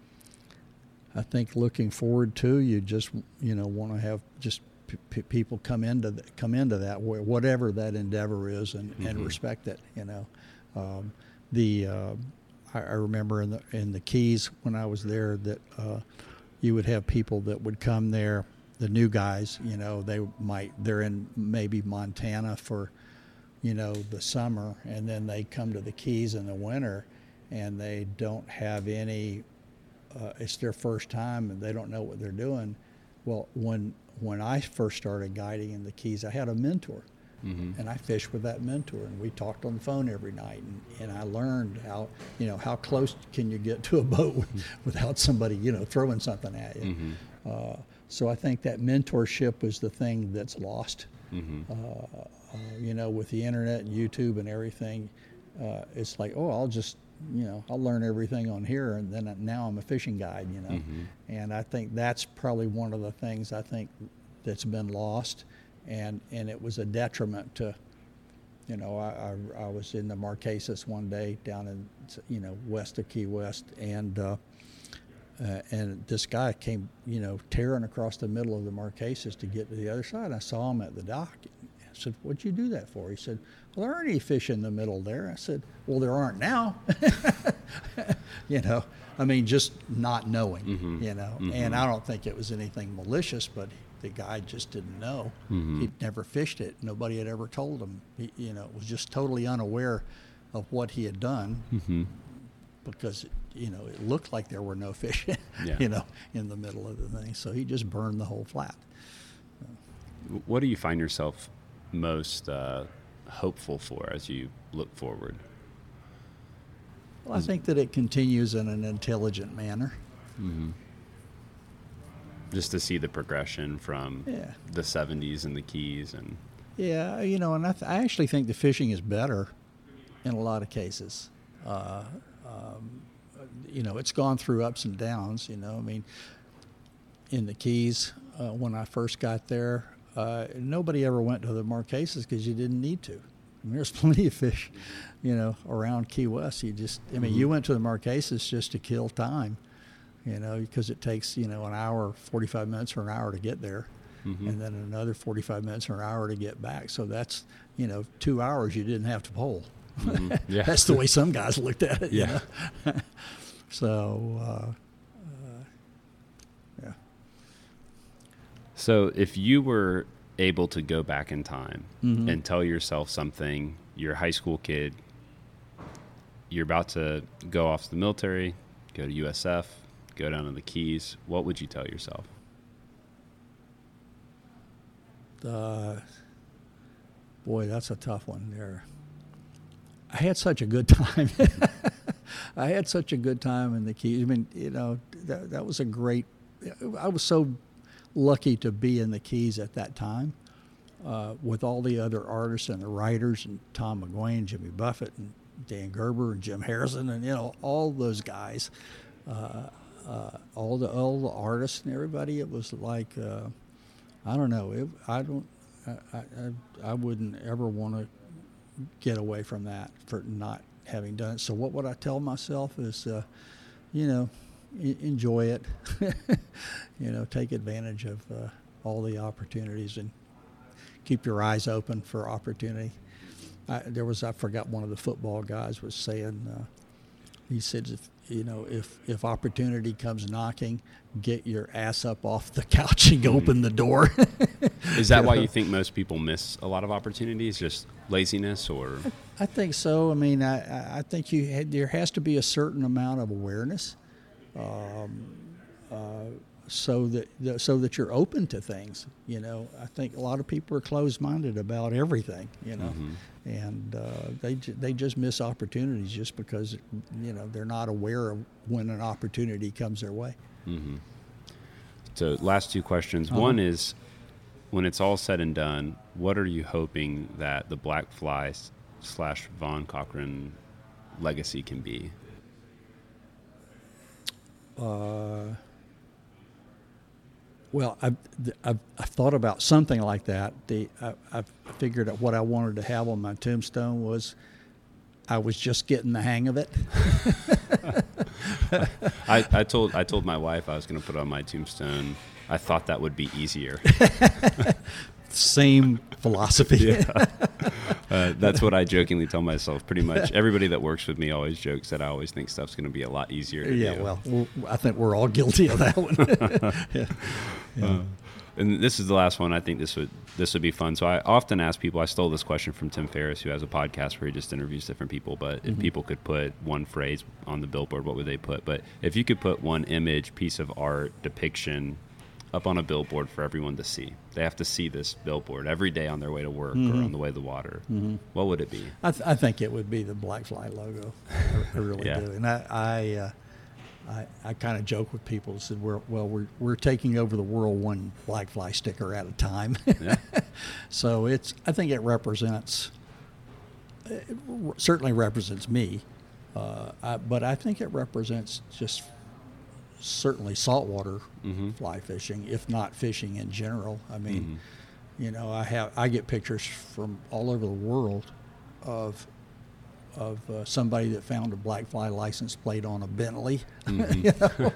I think looking forward to, you just you know want to have just p- p- people come into the, come into that whatever that endeavor is and, mm-hmm. and respect it. You know, um, the uh, I, I remember in the in the Keys when I was there that uh, you would have people that would come there, the new guys. You know, they might they're in maybe Montana for, you know, the summer, and then they come to the Keys in the winter, and they don't have any. Uh, it's their first time, and they don't know what they're doing. Well, when when I first started guiding in the Keys, I had a mentor, mm-hmm. and I fished with that mentor, and we talked on the phone every night, and, and I learned how you know how close can you get to a boat without somebody you know throwing something at you. Mm-hmm. Uh, so I think that mentorship is the thing that's lost. Mm-hmm. Uh, uh, you know, with the internet and YouTube and everything, uh, it's like, oh, I'll just you know, I'll learn everything on here, and then now I'm a fishing guide, you know. Mm-hmm. And I think that's probably one of the things I think that's been lost, and and it was a detriment to, you know, I I, I was in the Marquesas one day down in, you know, west of Key West, and uh, uh, and this guy came, you know, tearing across the middle of the Marquesas to get to the other side. I saw him at the dock. I said, "What'd you do that for?" He said, "Well, there aren't any fish in the middle there." I said, "Well, there aren't now." You know, I mean, just not knowing, mm-hmm. you know. Mm-hmm. And I don't think it was anything malicious, but the guy just didn't know. Mm-hmm. He'd never fished it. Nobody had ever told him. He, you know, was just totally unaware of what he had done mm-hmm. because, you know, it looked like there were no fish, yeah. you know, in the middle of the thing. So he just burned the whole flat. What do you find yourself most uh, hopeful for as you look forward? Well, I think that it continues in an intelligent manner. Mm-hmm. Just to see the progression from yeah. the seventies and the Keys. and Yeah, you know, and I, th- I actually think the fishing is better in a lot of cases. Uh, um, you know, it's gone through ups and downs, you know. I mean, in the Keys, uh, when I first got there, uh, nobody ever went to the Marquesas because you didn't need to. I mean, there's plenty of fish, you know, around Key West. You just, I mean, mm-hmm. you went to the Marquesas just to kill time, you know, because it takes, you know, an hour, forty-five minutes or an hour to get there, mm-hmm. and then another forty-five minutes or an hour to get back. So that's, you know, two hours you didn't have to pole. Mm-hmm. Yeah. That's the way some guys looked at it. Yeah. You know? So, uh, uh, yeah. So if you were able to go back in time mm-hmm. and tell yourself something, you're a high school kid, you're about to go off to the military, go to U S F, go down to the Keys, what would you tell yourself? Uh, boy, that's a tough one there. I had such a good time. I had such a good time in the Keys. I mean, you know, that, that was a great, I was so lucky to be in the Keys at that time uh, with all the other artists and the writers and Tom McGuane, Jimmy Buffett, and Dan Gerber and Jim Harrison, and, you know, all those guys, uh, uh, all the all the artists and everybody. It was like, uh, I don't know, it, I don't, I, I, I wouldn't ever want to get away from that for not having done it. So what would I tell myself is, uh, you know, I- enjoy it, you know, take advantage of uh, all the opportunities and keep your eyes open for opportunity. I, there was, I forgot, one of the football guys was saying, uh, he said, if, you know, if, if opportunity comes knocking, get your ass up off the couch and open the door. Is that You why know? you think most people miss a lot of opportunities? Just laziness, or? I think so. I mean, I, I- I think you had, there has to be a certain amount of awareness, um, uh, so that the, so that you're open to things. You know, I think a lot of people are closed-minded about everything. You know, and uh, they ju- they just miss opportunities just because, you know, they're not aware of when an opportunity comes their way. So last two questions. Uh-huh. One is, when it's all said and done, what are you hoping that the Black Fly s- slash Vaughn Cochran legacy can be? Uh, well, I've, I've, I've thought about something like that. The I, I've figured out what I wanted to have on my tombstone was, I was just getting the hang of it. I, I told I told my wife I was going to put on my tombstone, I thought that would be easier. Same philosophy. Uh, that's what I jokingly tell myself. Pretty much everybody that works with me always jokes that I always think stuff's going to be a lot easier to Yeah, do. well, well, I think we're all guilty of that one. yeah. Yeah. Uh, and this is the last one. I think this would this would be fun. So I often ask people. I stole this question from Tim Ferriss, who has a podcast where he just interviews different people. But if people could put one phrase on the billboard, what would they put? But if you could put one image, piece of art, depiction up on a billboard for everyone to see, they have to see this billboard every day on their way to work or on the way to the water. What would it be? I, th- I think it would be the Black Fly logo. I, I really Yeah. do. And I, I, uh, I, I kind of joke with people and said, we're, well, we're, we're taking over the world one Black Fly sticker at a time. Yeah. So it's, I think it represents, it certainly represents me, uh, I, but I think it represents just certainly saltwater fly fishing, if not fishing in general. I mean, you know, I have, I get pictures from all over the world of of uh, somebody that found a black fly license plate on a Bentley. You know?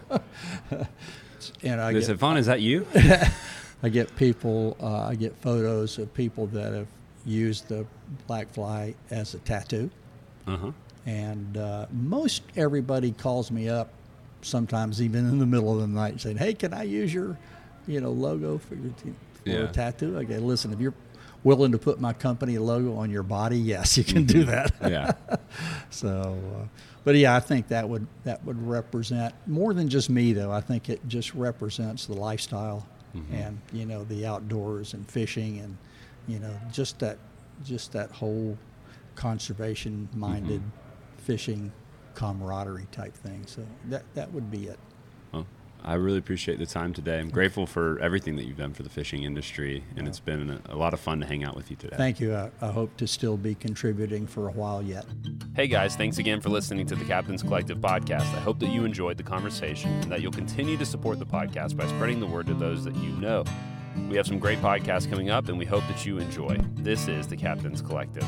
And I They get, said, Vaughn, is that you? I get people, uh, I get photos of people that have used the black fly as a tattoo. Uh-huh. And uh, most everybody calls me up, sometimes even in the middle of the night, saying, "Hey, can I use your, you know, logo for your t- for Yeah. a tattoo?" Okay, listen, if you're willing to put my company logo on your body, yes, you can do that. Yeah. So, uh, but yeah, I think that would that would represent more than just me, though. I think it just represents the lifestyle and, you know, the outdoors and fishing and, you know, just that just that whole conservation minded fishing camaraderie type thing. So that that would be it. Well, I really appreciate the time today. I'm grateful for everything that you've done for the fishing industry, and it's been a, a lot of fun to hang out with you today. Thank you. I, I hope to still be contributing for a while yet. Hey guys, thanks again for listening to the Captain's Collective podcast. I hope that you enjoyed the conversation and that you'll continue to support the podcast by spreading the word to those that you know. We have some great podcasts coming up, and we hope that you enjoy. This is the Captain's Collective.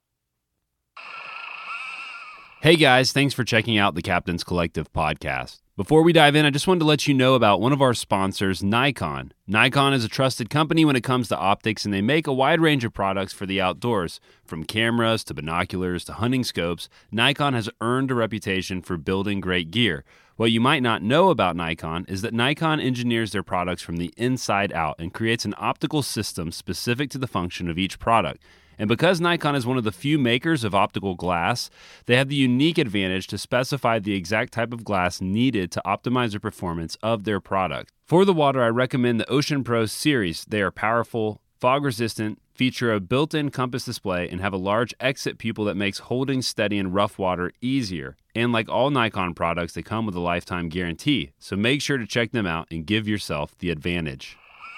Hey guys, thanks for checking out the Captain's Collective podcast. Before we dive in, I just wanted to let you know about one of our sponsors, Nikon. Nikon is a trusted company when it comes to optics, and they make a wide range of products for the outdoors. From cameras to binoculars to hunting scopes, Nikon has earned a reputation for building great gear. What you might not know about Nikon is that Nikon engineers their products from the inside out and creates an optical system specific to the function of each product. And because Nikon is one of the few makers of optical glass, they have the unique advantage to specify the exact type of glass needed to optimize the performance of their product. For the water, I recommend the Ocean Pro series. They are powerful, fog-resistant, feature a built-in compass display, and have a large exit pupil that makes holding steady in rough water easier. And like all Nikon products, they come with a lifetime guarantee. So make sure to check them out and give yourself the advantage.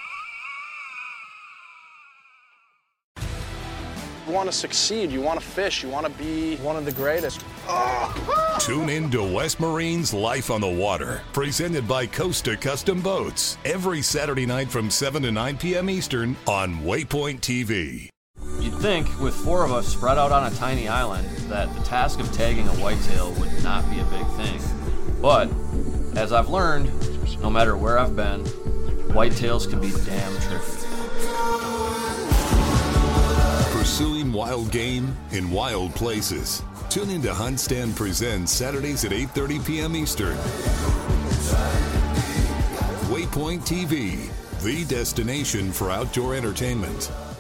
You want to succeed, you want to fish, you want to be one of the greatest. Oh. Tune in to West Marine's Life on the Water, presented by Costa Custom Boats, every Saturday night from seven to nine p.m. Eastern on Waypoint T V. You'd think, with four of us spread out on a tiny island, that the task of tagging a whitetail would not be a big thing. But, as I've learned, no matter where I've been, whitetails can be damn tricky. Pursuing wild game in wild places. Tune in to Hunt Stand Presents Saturdays at eight thirty p.m. Eastern. Waypoint T V, the destination for outdoor entertainment.